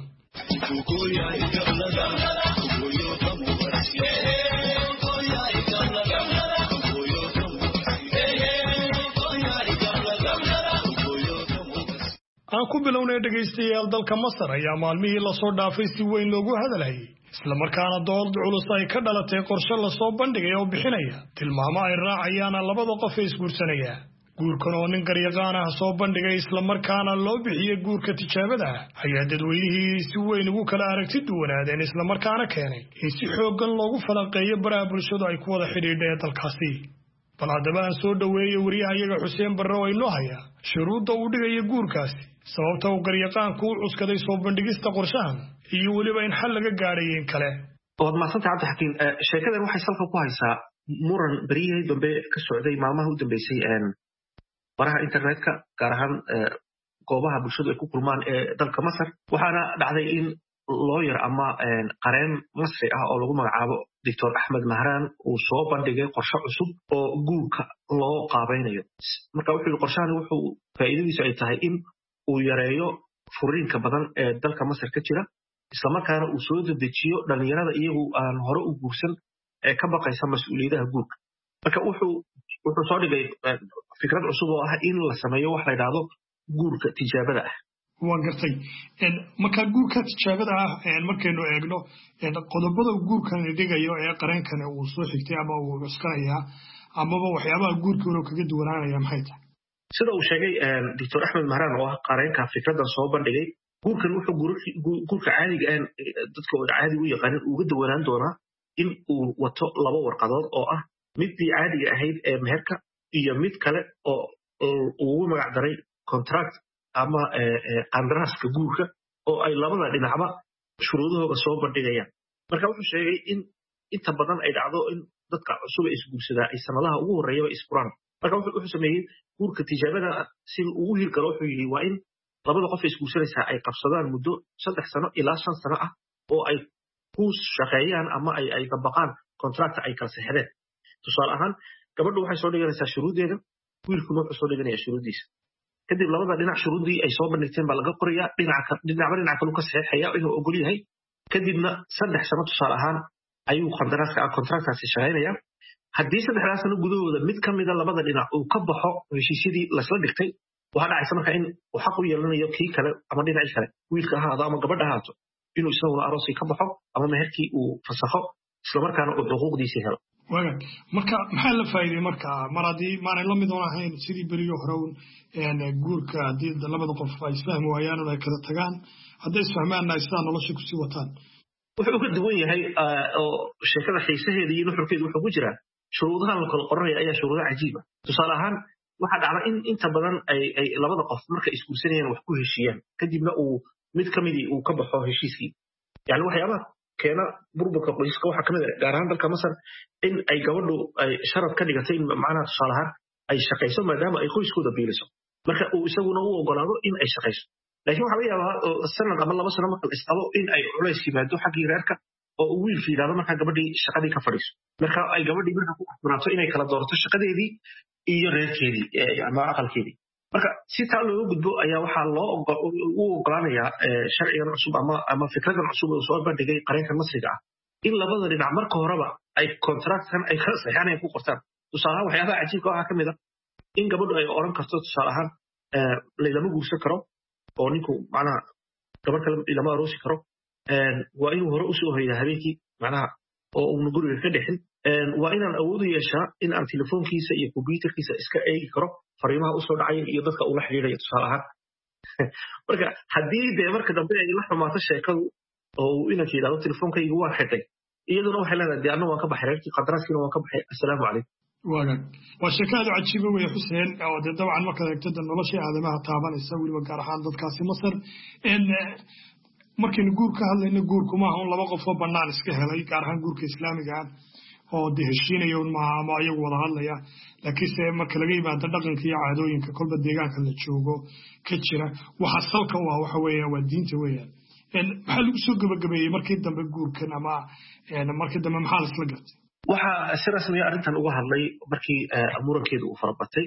aan ku bilownay dhegaystayaal dalka masar ayaa maalmihii lasoo dhaafay si weyn loogu hadalhayay isla markaana dood culus ay ka dhalatay qorshe lasoo bandhigay oo bixinaya tilmaamo ay raacayaana labada qof ee isguursanaya guurkan oo nin garyaqaan ah soo bandhigay isla markaana loo bixiyey guurka tijaabada ah ayaa dadweynihii si weyn ugu kala aragti duwanaadeen isla markaana keenay in si xooggan loogu falanqeeyo baraha bulshadu ay ku wada xidhiidha ee dalkaasi bal haddaba aan soo dhoweeyey wariyahayaga xuseen barre oo inoo haya shuruudda uu dhigaya guurkaasi sababta uu garyaqaanku u cuskaday soo bandhigista qorshahan iyo weliba in xal laga gaadhay in kale waad mahadsantay cabdixakiim sheekadan waxay salka ku haysaa muran beryihii dambe ka socday maalmaha u dambeysay baraha internetka gaar ahaan goobaha bulshadu ay ku kulmaan ee dalka masar waxaana dhacday in looyar ama qareen masri ah oo lagu magacaabo doctor axmed mahraan uu soo bandhigay qorshe cusub oo guurka loo qaabaynayo marka wuxuu yidhi qorshahani wuxuu faa'iidadiisu ay tahay in uu yareeyo furiinka badan ee dalka masar ka jira islamarkaana uu soo dedejiyo dhallinyarada iyagu aan hore u guursan ee ka baqaysa mas-uuliyadaha guurka marka wuxuu wuxuu soo dhigay fikrad cusub oo ah in la sameeyo wax la yidhaahdo guurka tijaabada ah waa gartay marka guurka tijaabada ah markaynu eegno qodobada guurkan dhigayo ee qareenkani uu soo xigtay ama uu cuskanayaa amaba waxyaabaha guurkii hore kaga duwanaanaya maxay tahay sida uu sheegay doctor axmed mahraan oo ah qareenka fikradan soo bandhigay guurkan wuxuu guurka caadiga ah dadka oo caadiga u yaqaanin uga duwanaan doonaa in uu wato laba warqadood oo ah midii caadiga ahayd ee meherka iyo mid kale oo ugu magac daray contract ama qandaraaska guurka oo ay labada dhinacba shuruudahooda soo bandhigayaan marka wuxuu sheegay in inta badan ay dhacdo in dadka cusub ee isguursadaa ay sanadaha ugu horreeyaba isfuraan marka wuxuu sameeyey guurka tijaabada si ugu hirgalo wuxuu yidhi waa in labada qof isguursanaysaa ay qabsadaan muddo saddex sano ilaa shan sano ah oo ay ku shaqeeyaan ama ay dabaqaan contracta ay kala sexdeen tusaale ahaan gabadhu waxay soo dhiganaysaa shuruuddeeda wiilkuna wuxuu soo dhiganayaa shuruuddiisa kadib labada dhinac shuruudii ay soo bandhigteen baa laga qorayaa dhinaca dhinacba dhinaca kale ka saxeexaya inuu ogol yahay kadibna saddex sano tusaale ahaan ayuu qandaraaska contractaasi shaqaynaya haddii saddexdaas sano gudahooda mid ka mida labada dhinac uu ka baxo heshiisyadii lasla dhigtay waxaa dhacaysa marka in uu xaq u yeelanayo kii kale ama dhinacii kale wiilka ahaado ama gabadha ahaato inuu isaguna arooskii ka baxo ama meherkii uu fasakho islamarkaana uu xuquuqdiisii helo wagaag marka maxaa la faa'iiday marka mar haddii maanay la mid oon ahayn sidii beriyo hore un guurka haddii labada qof ay isfahmi waayaan oo ay kala tagaan hadday isfahmaanna ay sidaa nolosha kusii wataan wuxuu ka duwan yahay oo sheekada xiisaheeda iyo nuxurkeedu wuxuu ku jiraa shuruudahan la kala qoranaya ayaa shuruudo cajiiba tusaale ahaan waxaa dhacda in inta badan ay ay labada qof marka isguursanayaan wax ku heshiiyaan kadibna uu mid ka midii uu ka baxo heshiiskii yani waxyaabaha keena burburka qoyska waxaa kamid ah gaar ahaan dalka masar in ay gabadhu ay sharaf ka dhigatay in macnaha tusaale ahaan ay shaqayso maadaama ay qoyskooda biiliso marka uu isaguna u ogolaado in ay shaqayso laakiin waxaa laga yaabaa sanad ama laba sano marka la isqabo in ay culays yimaado xaggii reerka oo uu wiilka yidhahdo markaa gabadhii shaqadii ka fadhiiso marka ay gabadhii marka ku axbanaato inay kala doorato shaqadeedii iyo reerkeedii ama aqalkeedii marka si taa looga gudbo ayaa waxaa loo u ogolaanayaa sharcigan cusub ama ama fikradan cusub oo soo bandhigay qareenka masriga ah in labada dhinac marka horeba ay contractkan ay kala saxeexan ay ku qortaan tusaalahaan waxyaabaha cajiibka waxaa ka mid ah in gabadhu ay oran karto tusaale ahaan laylama guursan karo oo ninku macnaha gabadh kale lama aroosi karo waa inuu hore usoo hoydaa habeenkii macnaha oo uuna guriga ka dhexin waa inaan awood u yeeshaa in aan telefoonkiisa iyo kombyuutarkiisa iska eegi karo fariimaha usoo dhacaya iyo dadka ula xidhiidhaya tusaale ahaan marka haddii dee marka dambe ay la xumaato sheekadu oo uu inanka yidhahdo telefoonkayga waa xidhay iyaduna waxay leedahay dee anna waan ka baxay reerkii qadaraaskiina waan ka baxay assalaamu calaykum wagaag waa sheekaadu cajiiba weye xuseen oo dee dabcan markaad eegto da noloshii aadamaha taabanaysa weliba gaar ahaan dadkaasi masar markaynu guur ka hadlayno guurku maaha un laba qofoo bannaan iska helay gaar ahaan guurka islaamiga ah oo dee heshiinaya un maaha ama ayagu wada hadlaya laakiinse marka laga yimaado dhaqanka iyo caadooyinka kolba deegaanka la joogo ka jira waxa salka u ah waxa weeya waa diinta weeyaan maxaa lagu soo gabagabeeyey markii dambe guurkan ama markii dambe maxaa la isla gartay waxaa si rasmiya arrintan uga hadlay markii murankeedu uu farabatay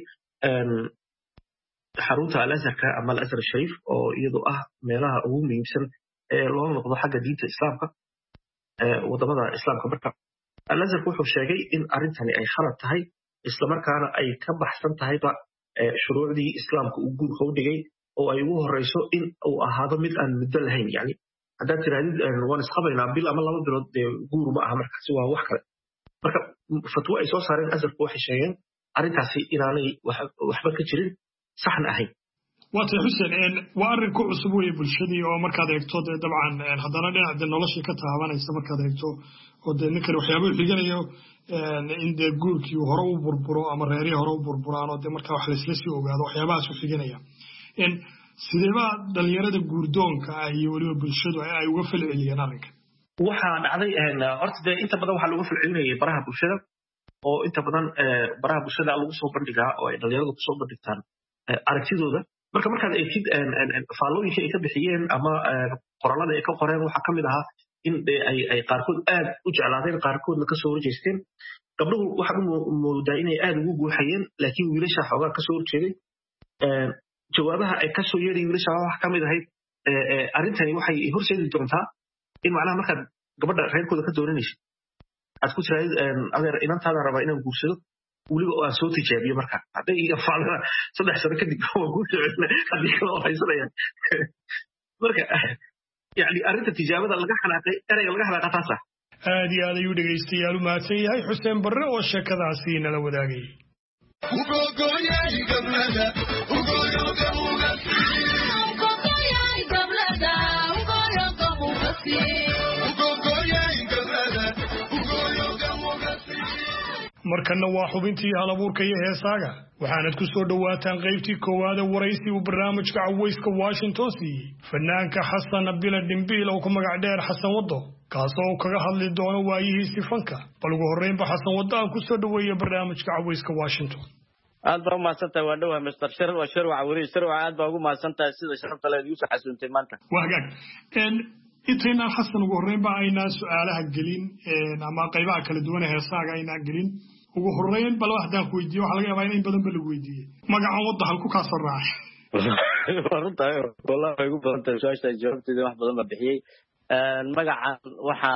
xarunta al-azharka ama al-azhar shariif oo iyadu ah meelaha ugu muhiimsan ee loo noqdo xagga diinta islaamka wadamada islaamka marka al-azharku wuxuu sheegay in arrintani ay khalad tahay islamarkaana ay ka baxsan tahayba shuruucdii islaamka uu guurka u dhigay oo ay ugu horeyso in uu ahaado mid aan muddo lahayn yani haddaad tirahdid waan isqabaynaa bil ama laba bilood dee guuru ma aha markaasi waa wax kale marka fatwo ay soo saareen azharku waxay sheegeen arrintaasi inaanay waxba ka jirin saxna ahayn waatay xuseen waa arrin ku cusub weye bulshadii oo markaad eegto dee dabcan haddana dhinac dee noloshii ka taabanaysa markaad eegto oo dee ninkani waxyaabuu xiganayo in dee guurkii hore u burburo ama reerihii hore u burburaan oo dee markaa wax laysla sii ogaado waxyaabahaas u xiganaya sideeba dhalinyarada guurdoonka ah iyo weliba bulshadu ay uga falceliyeen arrinkan waxaa dhacday horta dee inta badan waxaa lagu falcelinayay baraha bulshada oo inta badan baraha bulshada lagu soo bandhigaa oo ay dhalinyaradu kusoo bandhigtaan aragtidooda marka markaad eegtid faallooyinkii ay ka bixiyeen ama qorallada ay ka qoreen waxaa ka mid ahaa in ay qaarkood aad u jeclaadeen qaarkoodna kasoo horjeesteen gabdhuhu waxaad u moodaa inay aad ugu guuxayeen laakiin wiilasha xoogaa kasoo horjeeday jawaabaha ay kasoo yeedhay wiilasha waxa ka mid ahayd arrintani waxay horseedi doontaa in macnaha markaad gabadha reerkooda ka dooranaysid aad ku tiraadid adeer inantaadaan rabaa inaan guursado weliba oo aan soo tijaabiyo marka hadday iga faalana saddex sano kadib waan kuu socodna haddii kale oo haysanayaan marka yani arrinta tijaabada laga xanaaqay ereyga laga xanaaqa taas ah aad iyo aad ayuu dhegaystayaal u mahadsan yahay xuseen barre oo sheekadaasi nala wadaagayay markanna waa xubintii halabuurka iyo heesaaga waxaanad ku soo dhowaataan qaybtii koowaada waraysi uu barnaamijka cawayska washington siiyey fanaanka xasan bila dhimbiil oo ku magac dheer xasan waddo kaasoo uu kaga hadli doono waayihiisii fanka bal ugu horreynba xasan waddo aan ku soo dhoweeya barnaamijka cawayska washington aad baa umahadsantahay waa dhowaa mister shar waa sharwaca weri sharwaca aad baa ugu mahadsantahay sida sharafta leed igu soo xasuuntay maanta waa hagaag intaynaan xasan ugu horreynba aynaan su-aalaha gelin ama qaybaha kala duwan ee heesaaga aynaan gelin ugu horreyn bal haddaan ku weydiiyo waxaa laga yaabaa in in badan ba lagu weydiiyey magacan wadda halku kaa soo raacay runta والله way ugu badan tahay su'aasha jawaabteeda wax badan ma bixiyay magacan waxa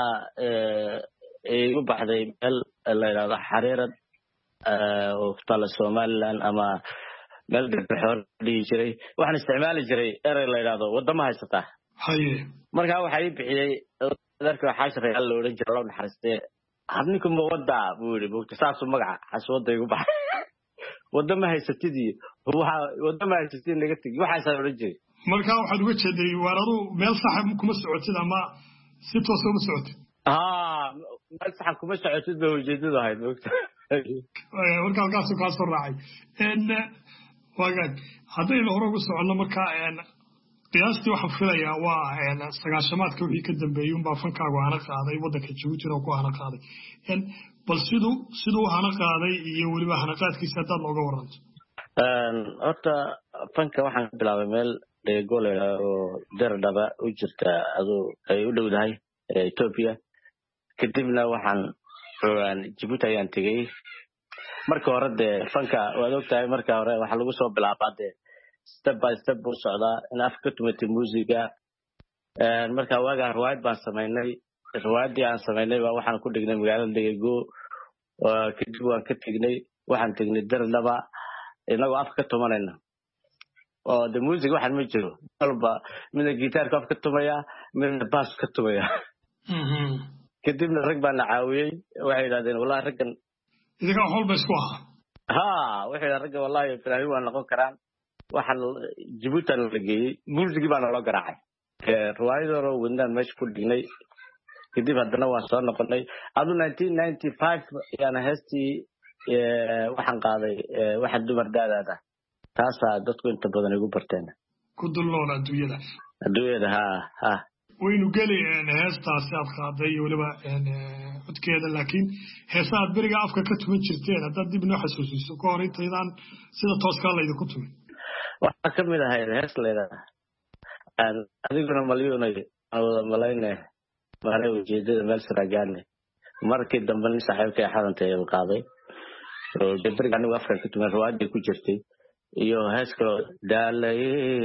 ee ugu baxday meel la yiraahdo xariirad oo tala Soomaaliland ama meel dhexoor dhigi jiray waxaan isticmaali jiray eray la yiraahdo wadamo haysata haye marka waxa ay bixiyay dadka xashar ay la oran jiray loo naxariistay habnikum wada buu yiri buu tasaasu magaca xaswada igu baxay wadamo haysatidii waxa wadamo haysatidii laga tagi waxa ay oran jiray marka waxaad uga jeeday waradu meel sax kuma socotid ama si toos ah uma socotid ah meel sax kuma socotid baa ujeedadu ahayd moogta marka halkaas ka soo raacay in waagaad haddaynu hore ugu soconno marka qiyaastii waxaan filayaa waa sagaashamaadka wixii ka dambeeyay unbaa fankaagu aana qaaday waddanka Jabuuti oo ku aana qaaday bal siduu siduu aana qaaday iyo weliba aana qaadkiisa haddaad nooga waranto horta fanka waxaan ka bilaabay meel deegool oo dardaba u jirta adoo ay u dhowdahay Ethiopia kadibna waxaan Jabuuti ayaan tagay marka hore de fanka waad ogtahay marka hore waxa lagu soo bilaabaa de step by step buu socdaa in afka tumati musiga ee marka waaga riwaayad baan sameynay riwaayadii aan sameynay waa waxaan ku dhignay magaalada Deego oo kadib waan ka tagnay waxaan tagnay Dardaba inagoo afka tumanayna oo de musiga waxaan ma jiro walba mid gitaarka afka tumaya mid bass ka tumaya kadibna rag baan caawiyay waxay yiraahdeen wallahi raggan idiga hol bas ku ah ha waxay ragga wallahi filahay waan noqon karaan waxaan Jabuuti la geeyay musiga baan la garaacay ee riwaayadooda wadnaan meesha ku dhignay kadib haddana waan soo noqonay adu nineteen ninety-five yana heestii ee waxaan qaaday waxa dumar daadaada taasa dadku inta badan igu barteen ku dulnool adduunyada adduunyada ha ha waynu galayeen heestaasi aad qaaday waliba een codkeeda laakiin heesaad bariga afka ka tuman jirteen haddaad dib noo xasuusiso ka hor intaydaan sida tooska la idinku tumin waxa ka mid ahayd hees leedahay aan adiguna maliyonay wada malaynay maray ujeedada meel saragaane markii dambe nin saaxiibkay xarantay uu qaaday oo bariga anigu afka ka tuman riwaayad ku jirtay iyo hees kale daalay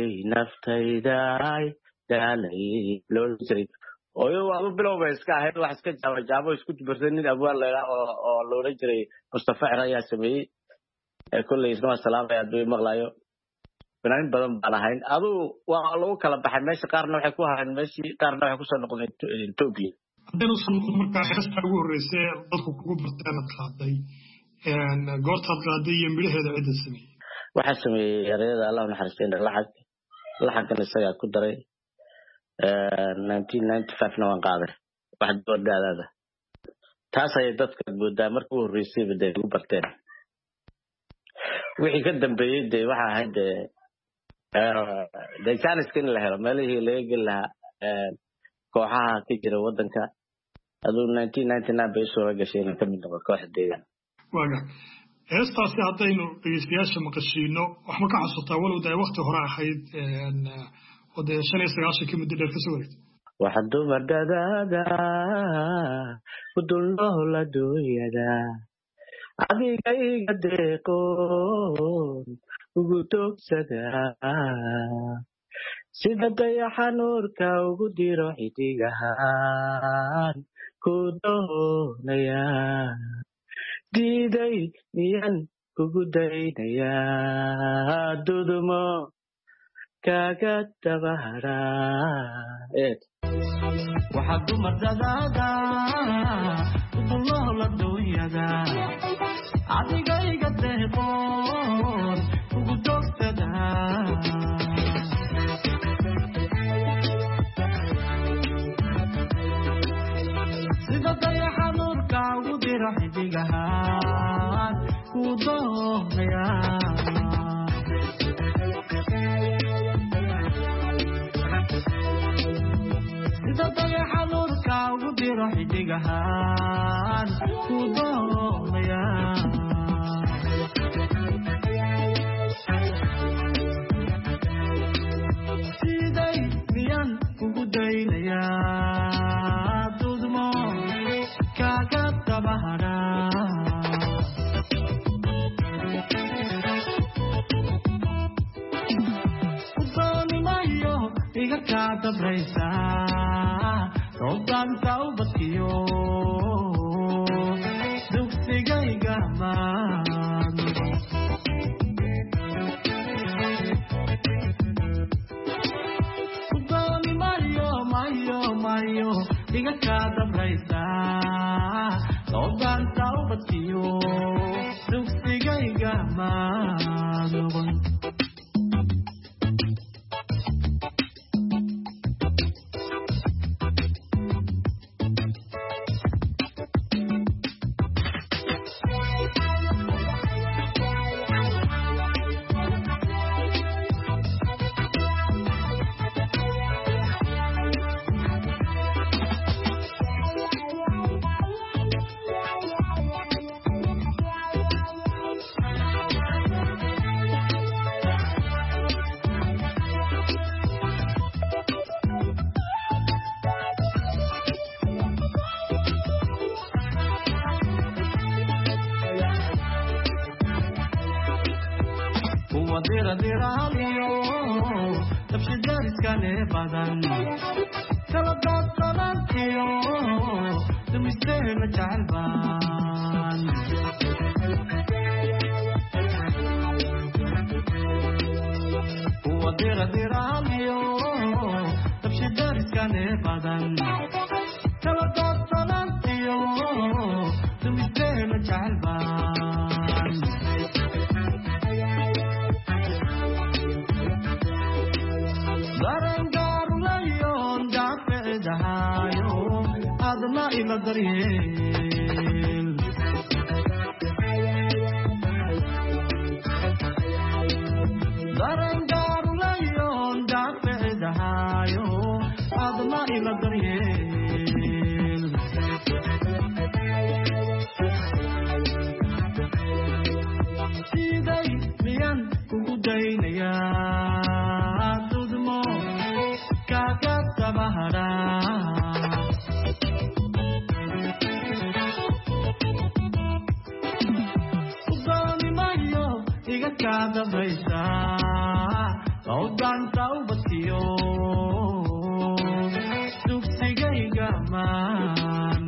naftayday daalay loo jiray oo waa bilowbay iska ahayd wax iska jaabo jaabo isku dubartay nin abwaal leeyahay oo oo loo jiray Mustafa Raya sameeyay ee kulay isma salaamay aduu maqlaayo banaan badan baan ahayn adu waa lagu kala baxay meesha qaarna waxay ku ahayn meeshii qaarna waxay ku soo noqdeen Ethiopia hadana soo markaa heesta ugu horeysay dadku kugu barteen qaaday een goortaad qaaday iyo midhaheeda cid sameeyay waxa sameeyay ereyada Allah naxariisteen lacag lacagna isaga ku daray nineteen ninety-five na waan qaaday wax doordaada taas ay dadka moodaa markii uu horeysay baday ugu barteen wixii ka dambeeyay de waxa ahayd ee de jaaniskin la helo meelihii laga gelaha ee kooxaha ka jira wadanka aduu nineteen ninety-nine bay soo gashay in ka mid noqdo kooxdeeda waaga heestaasi haddaynu dhegeystayaasha maqashiino wax ma ka xasuutaa walow day waqti hore ahayd een wada shan iyo sagaashan ka muddo dheer ka soo wareegtay waxa dumar dadaada u dulnoo la dooyada adiga iga deeqoon ugu toogsada sida dayaxa nuurka ugu diro xidigahan ku doonaya diiday miyan kugu daynaya dudumo kaga tabahara waxa dumar dadaada dulnoo la dooyada adiga iga deeqoon ugu toogsada sida dayaxa nuurka ugu diro xidigahan ku doonaya sida dayaxa nuurka ugu diro xidigahan ku doonaya siday miyan kugu daynaya dudmo kaga tabahara كاد بريسا ربان توبتيو دوكسي جاي جامان وقامي مايو مايو مايو ديجا كاد بريسا ربان توبتيو دوكسي جاي جامان dira dira liyo tabshi daris kane badan kala datan kiyo tumiste na jalban wa dira dira liyo tabshi daris kane badan kala datan kiyo tumiste na jalban adna ila daryeel darangaru layon dafedahayo adna ila daryeel siday miyan kugu daynaya tudmo kaga tabahara kada brisa odan taubatiyo dugsigayga maan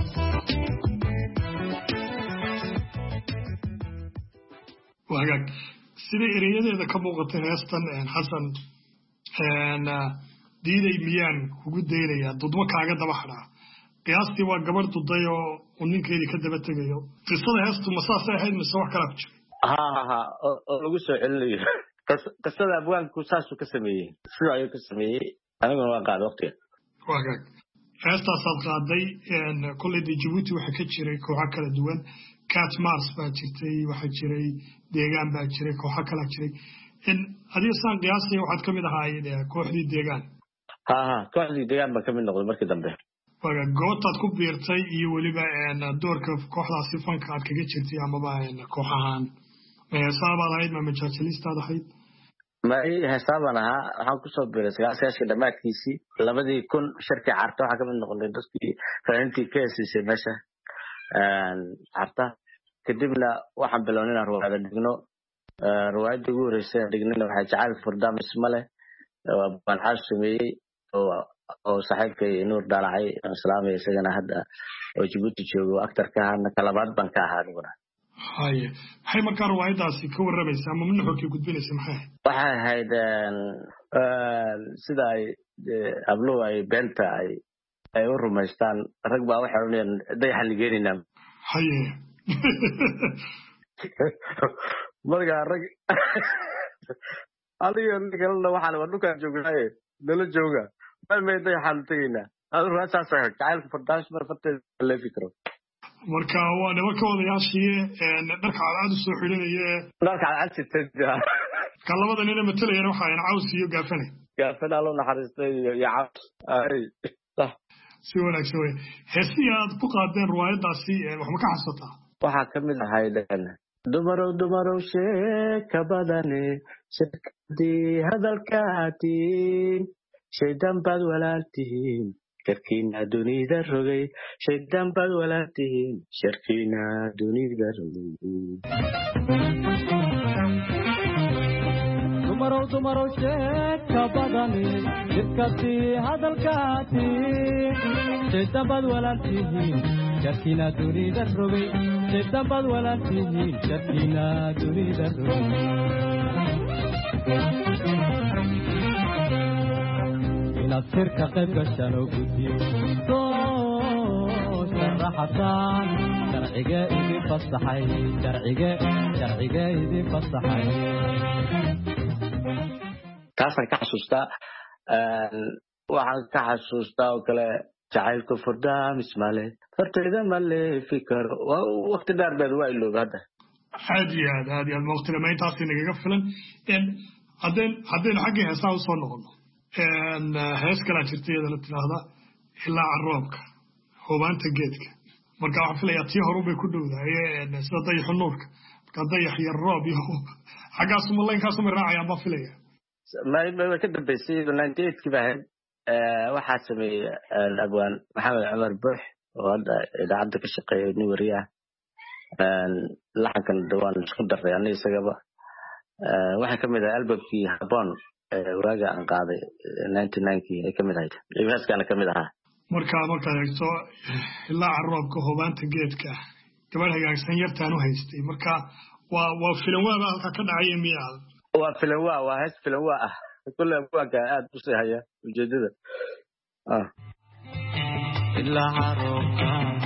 wagaag sida erayadeeda ka muuqatay heestan xasan diiday miyaan kugu daynaya dudmo kaaga daba xadhaa qiyaastii waa gabar duday oo uu ninkeedii ka daba tegayo qisada heestu ma saasay ahayd mise wax kalaa ku jira ha ha oo lagu soo celinayo qisada abwaanku saasuu ka sameeyey sidoo ayuu ka sameeyey aniguna waan qaaday waqtiga wagaag heestaasaad qaaday kolleydii jabuuti waxaa ka jiray kooxo kala duwan cat mars baa jirtay waxaa jiray deegaan baa jiray kooxo kalaa jiray adiga saan qiyaasaya waxaad ka mid ahaayeen kooxdii deegaan ha ha kooxdii deegaan baan ka mid noqday markii dambe wagaag gootaad ku biirtay iyo weliba doorka kooxdaasi fanka aad kaga jirtay amaba kooxahaan heesaabaad ahayd ma majaajilistaad ahayd ma heesaabaan ahaa waxaan kusoo biiray sagaaskii dhammaadkiisii labadii kun shirkii carta waxaa kamid noqonay dadkii fanaaniintii ka hesiisay meesha carta kadibna waxaan bilownay inaan ruwaayada dhigno ruwaayadii ugu horreysay dhignina waxay jacaylka furdaamis male baan xaas sameeyey oo saaxiibkay nuur daalacay islaamay isagana hadda oo Djibouti joogo actor-ka ahna kalabaad baan ka ahaa aniguna haye maxay markaa ruwaayadaasi ka warramaysaa ama nuxurkii gudbinaysa maxay waxay ahayd sida ay ablo ay beenta ay ay u rumaystaan rag baa waxay oranayaan dayaxa ligeynina haye markaa rag adiga kalena waxaan waa dhulkaan joognaaye nala jooga malmay dayaxaan tagaynaa adu raasaas jacaylka fardaash mar farteeda la fikro marka waa nimanka odayaashii dharka cadcad soo xidhanaya dharka cadcad sitay ka labada nin matalayeen waxa ay caws iyo gaafane gaafane loo naxariistay iyo caws ay sax si wanaagsan way heesii aad ku qaadeen ruwaayadaasi wax ma ka xasuutaa waxaa ka mid ahay dumarow dumarow sheeka badane shirkadii hadalkaatiin shaydan baad walaaltihiin sharkiina dunida rogay shaydan baad walaaltihiin sharkiina dunida rogay dumarow dumarow sheeka badani jidkasii hadalkaati sidabad walaaltihiin jarkiina dunida rogay sidabad walaaltihiin jarkiina dunida rogay inaad sirka qayb gashaan oo gudbiyo soo sharaxataan sharciga idin fasaxay sharciga sharciga idin fasaxay taasaan ka xasuustaa waxaan ka xasuustaa oo kale jacaylku furdaamis male fartayda male fikar waqti dheer beed waa ilooba hadda aad iyo aad aad iyo aad waqti dhamayntaasi nagaga filan haddeen haddaynu xaggii heesaha usoo noqono hees kalaa jirta iyadana tidhaahda ilaa caroobka hubaanta geedka marka waxaan filayaa tii horubay ku dhowdahay sida dayaxu nuurka marka dayax iyo roob iyo xaggaasuma laynkaasuma raacayaan baa filaya ma ka dambaysay ninety eight kii baa ahayd waxaa sameeyey abwaan maxamed cumar buux oo hadda idaacadda ka shaqeeya nin wariye ah laxankan dhawaan isku daray aniga isagaba waxay ka mid ahay albamkii habboon waaga aan qaaday ninety nine kii ay ka mid ahayd heeskaana ka mid ahaa marka markaad eegto ilaa caroobka hubaanta geedka gabadh hagaagsan yartaan u haystay marka waa waa filan waaba halka ka dhacay miyaa waa filan waa waa hees filan waa ah kulle abwaanka aad u sii haya ujeedada ilaa caroobka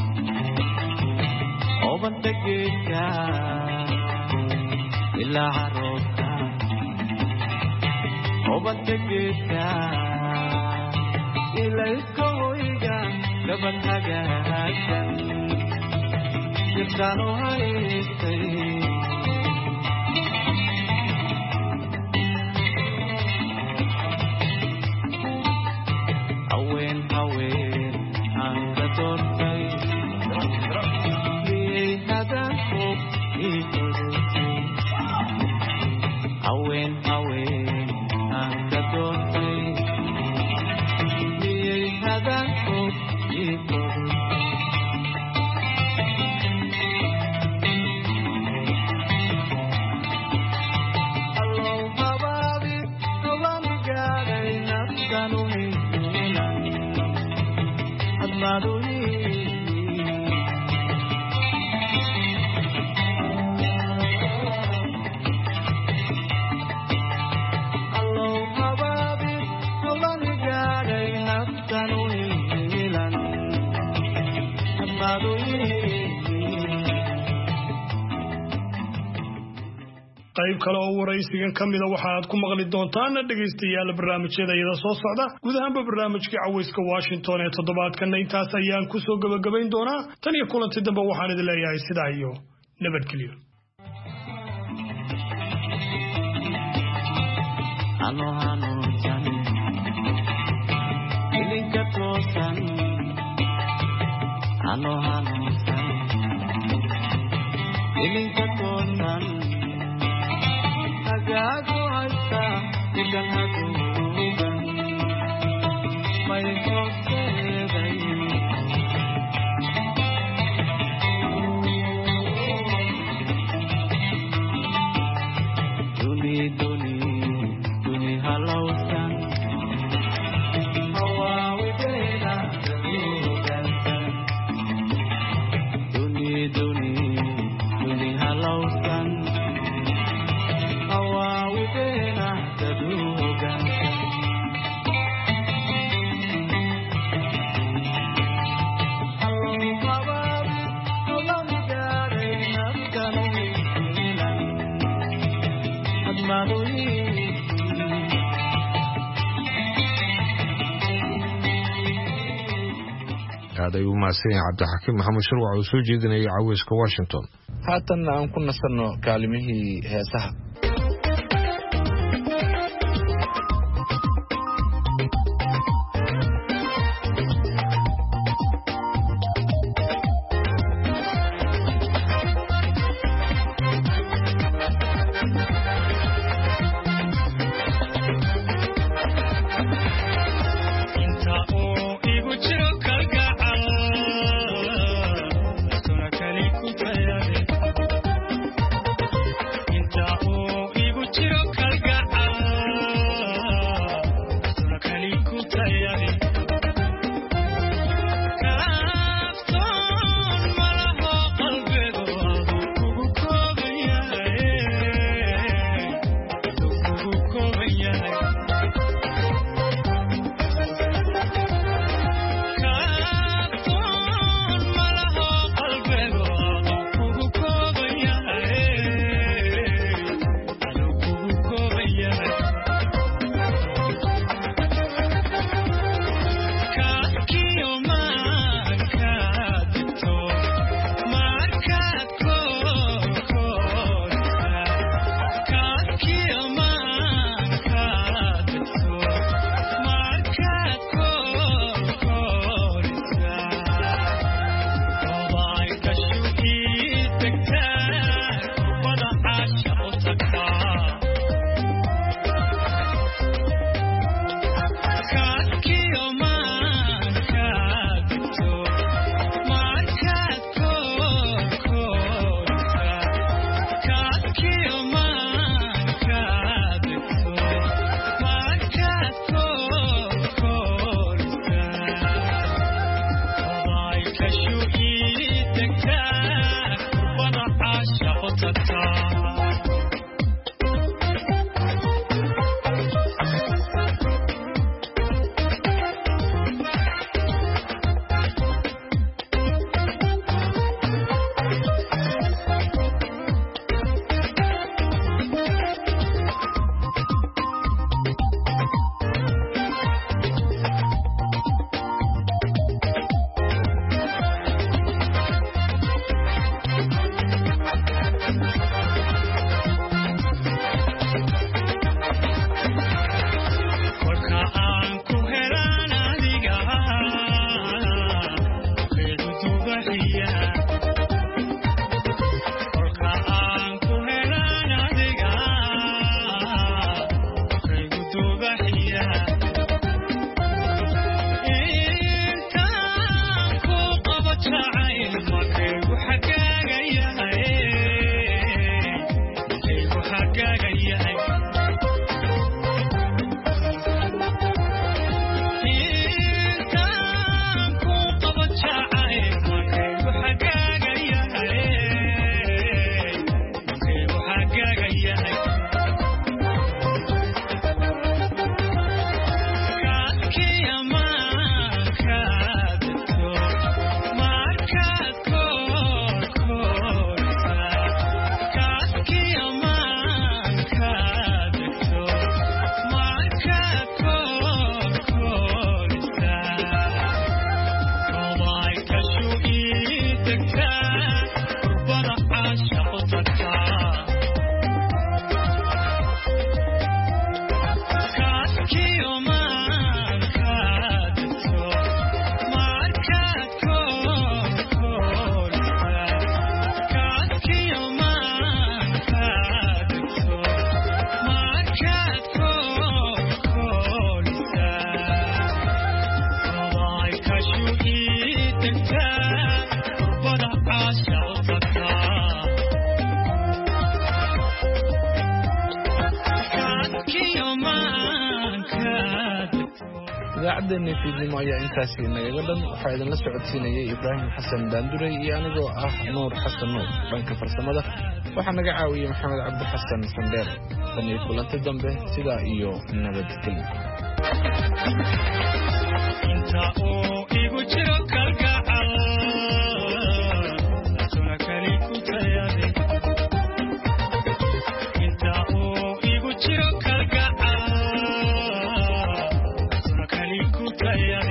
hubaanta geedka ilaa caroobka hubaanta geedka ilayska hoyga gabadh hagaagsan jirtaan u haystay haween haween aan ka doortay miyay hadalku ii kodotay haween haween aan ka doortay miyay hadalku ii kodotay allow habaabi hawaan gaaday naftan u allow habaabi hawaan gaaday naftan u hilan hadmaadu qayb kale oo waraysigan ka mida waxa aad ku maqli doontaan dhegaystayaal barnaamijyada iyada soo socda guud ahaanba barnaamijkii cawayska Washington ee toddobaadkan intaas ayaan ku soo gabagabayn doonaa tan iyo kulanti dambe waxaan idin leeyahay sidaa iyo nabadgelyo ano hanuunsan ilinka toosan ano hanuunsan ilinka toosan hagaagu haysta idan haguugan may hooseeday duni duni duni halowsan hawaawideeda daduugansan duni duni duni halowsan hawaawideena daduugansan allow habaabi hawaan gaaday naftan u hilan hadmaadu aad ayuu u mahadsan yahay cabdixakiim maxamed shirwac oo soo jeedinayay cawayska Washington haatan aan ku nasanno kaalimihii heesaha inta idaacaddeena fiidnimo ayaa intaasi nagaga dhan waxaa idinla socodsiinayay ibraahim xasan daanduray iyo anigoo ah nuur xasan nuur dhanka farsamada waxaa naga caawiyey maxamed cabdi xasan sandheer tan iyo kulanti dambe sidaa iyo nabadgelyo inta uu igu jiro kalgacal suna kali ku tayaade inta uu igu jiro kalgacal suna kali ku tayaade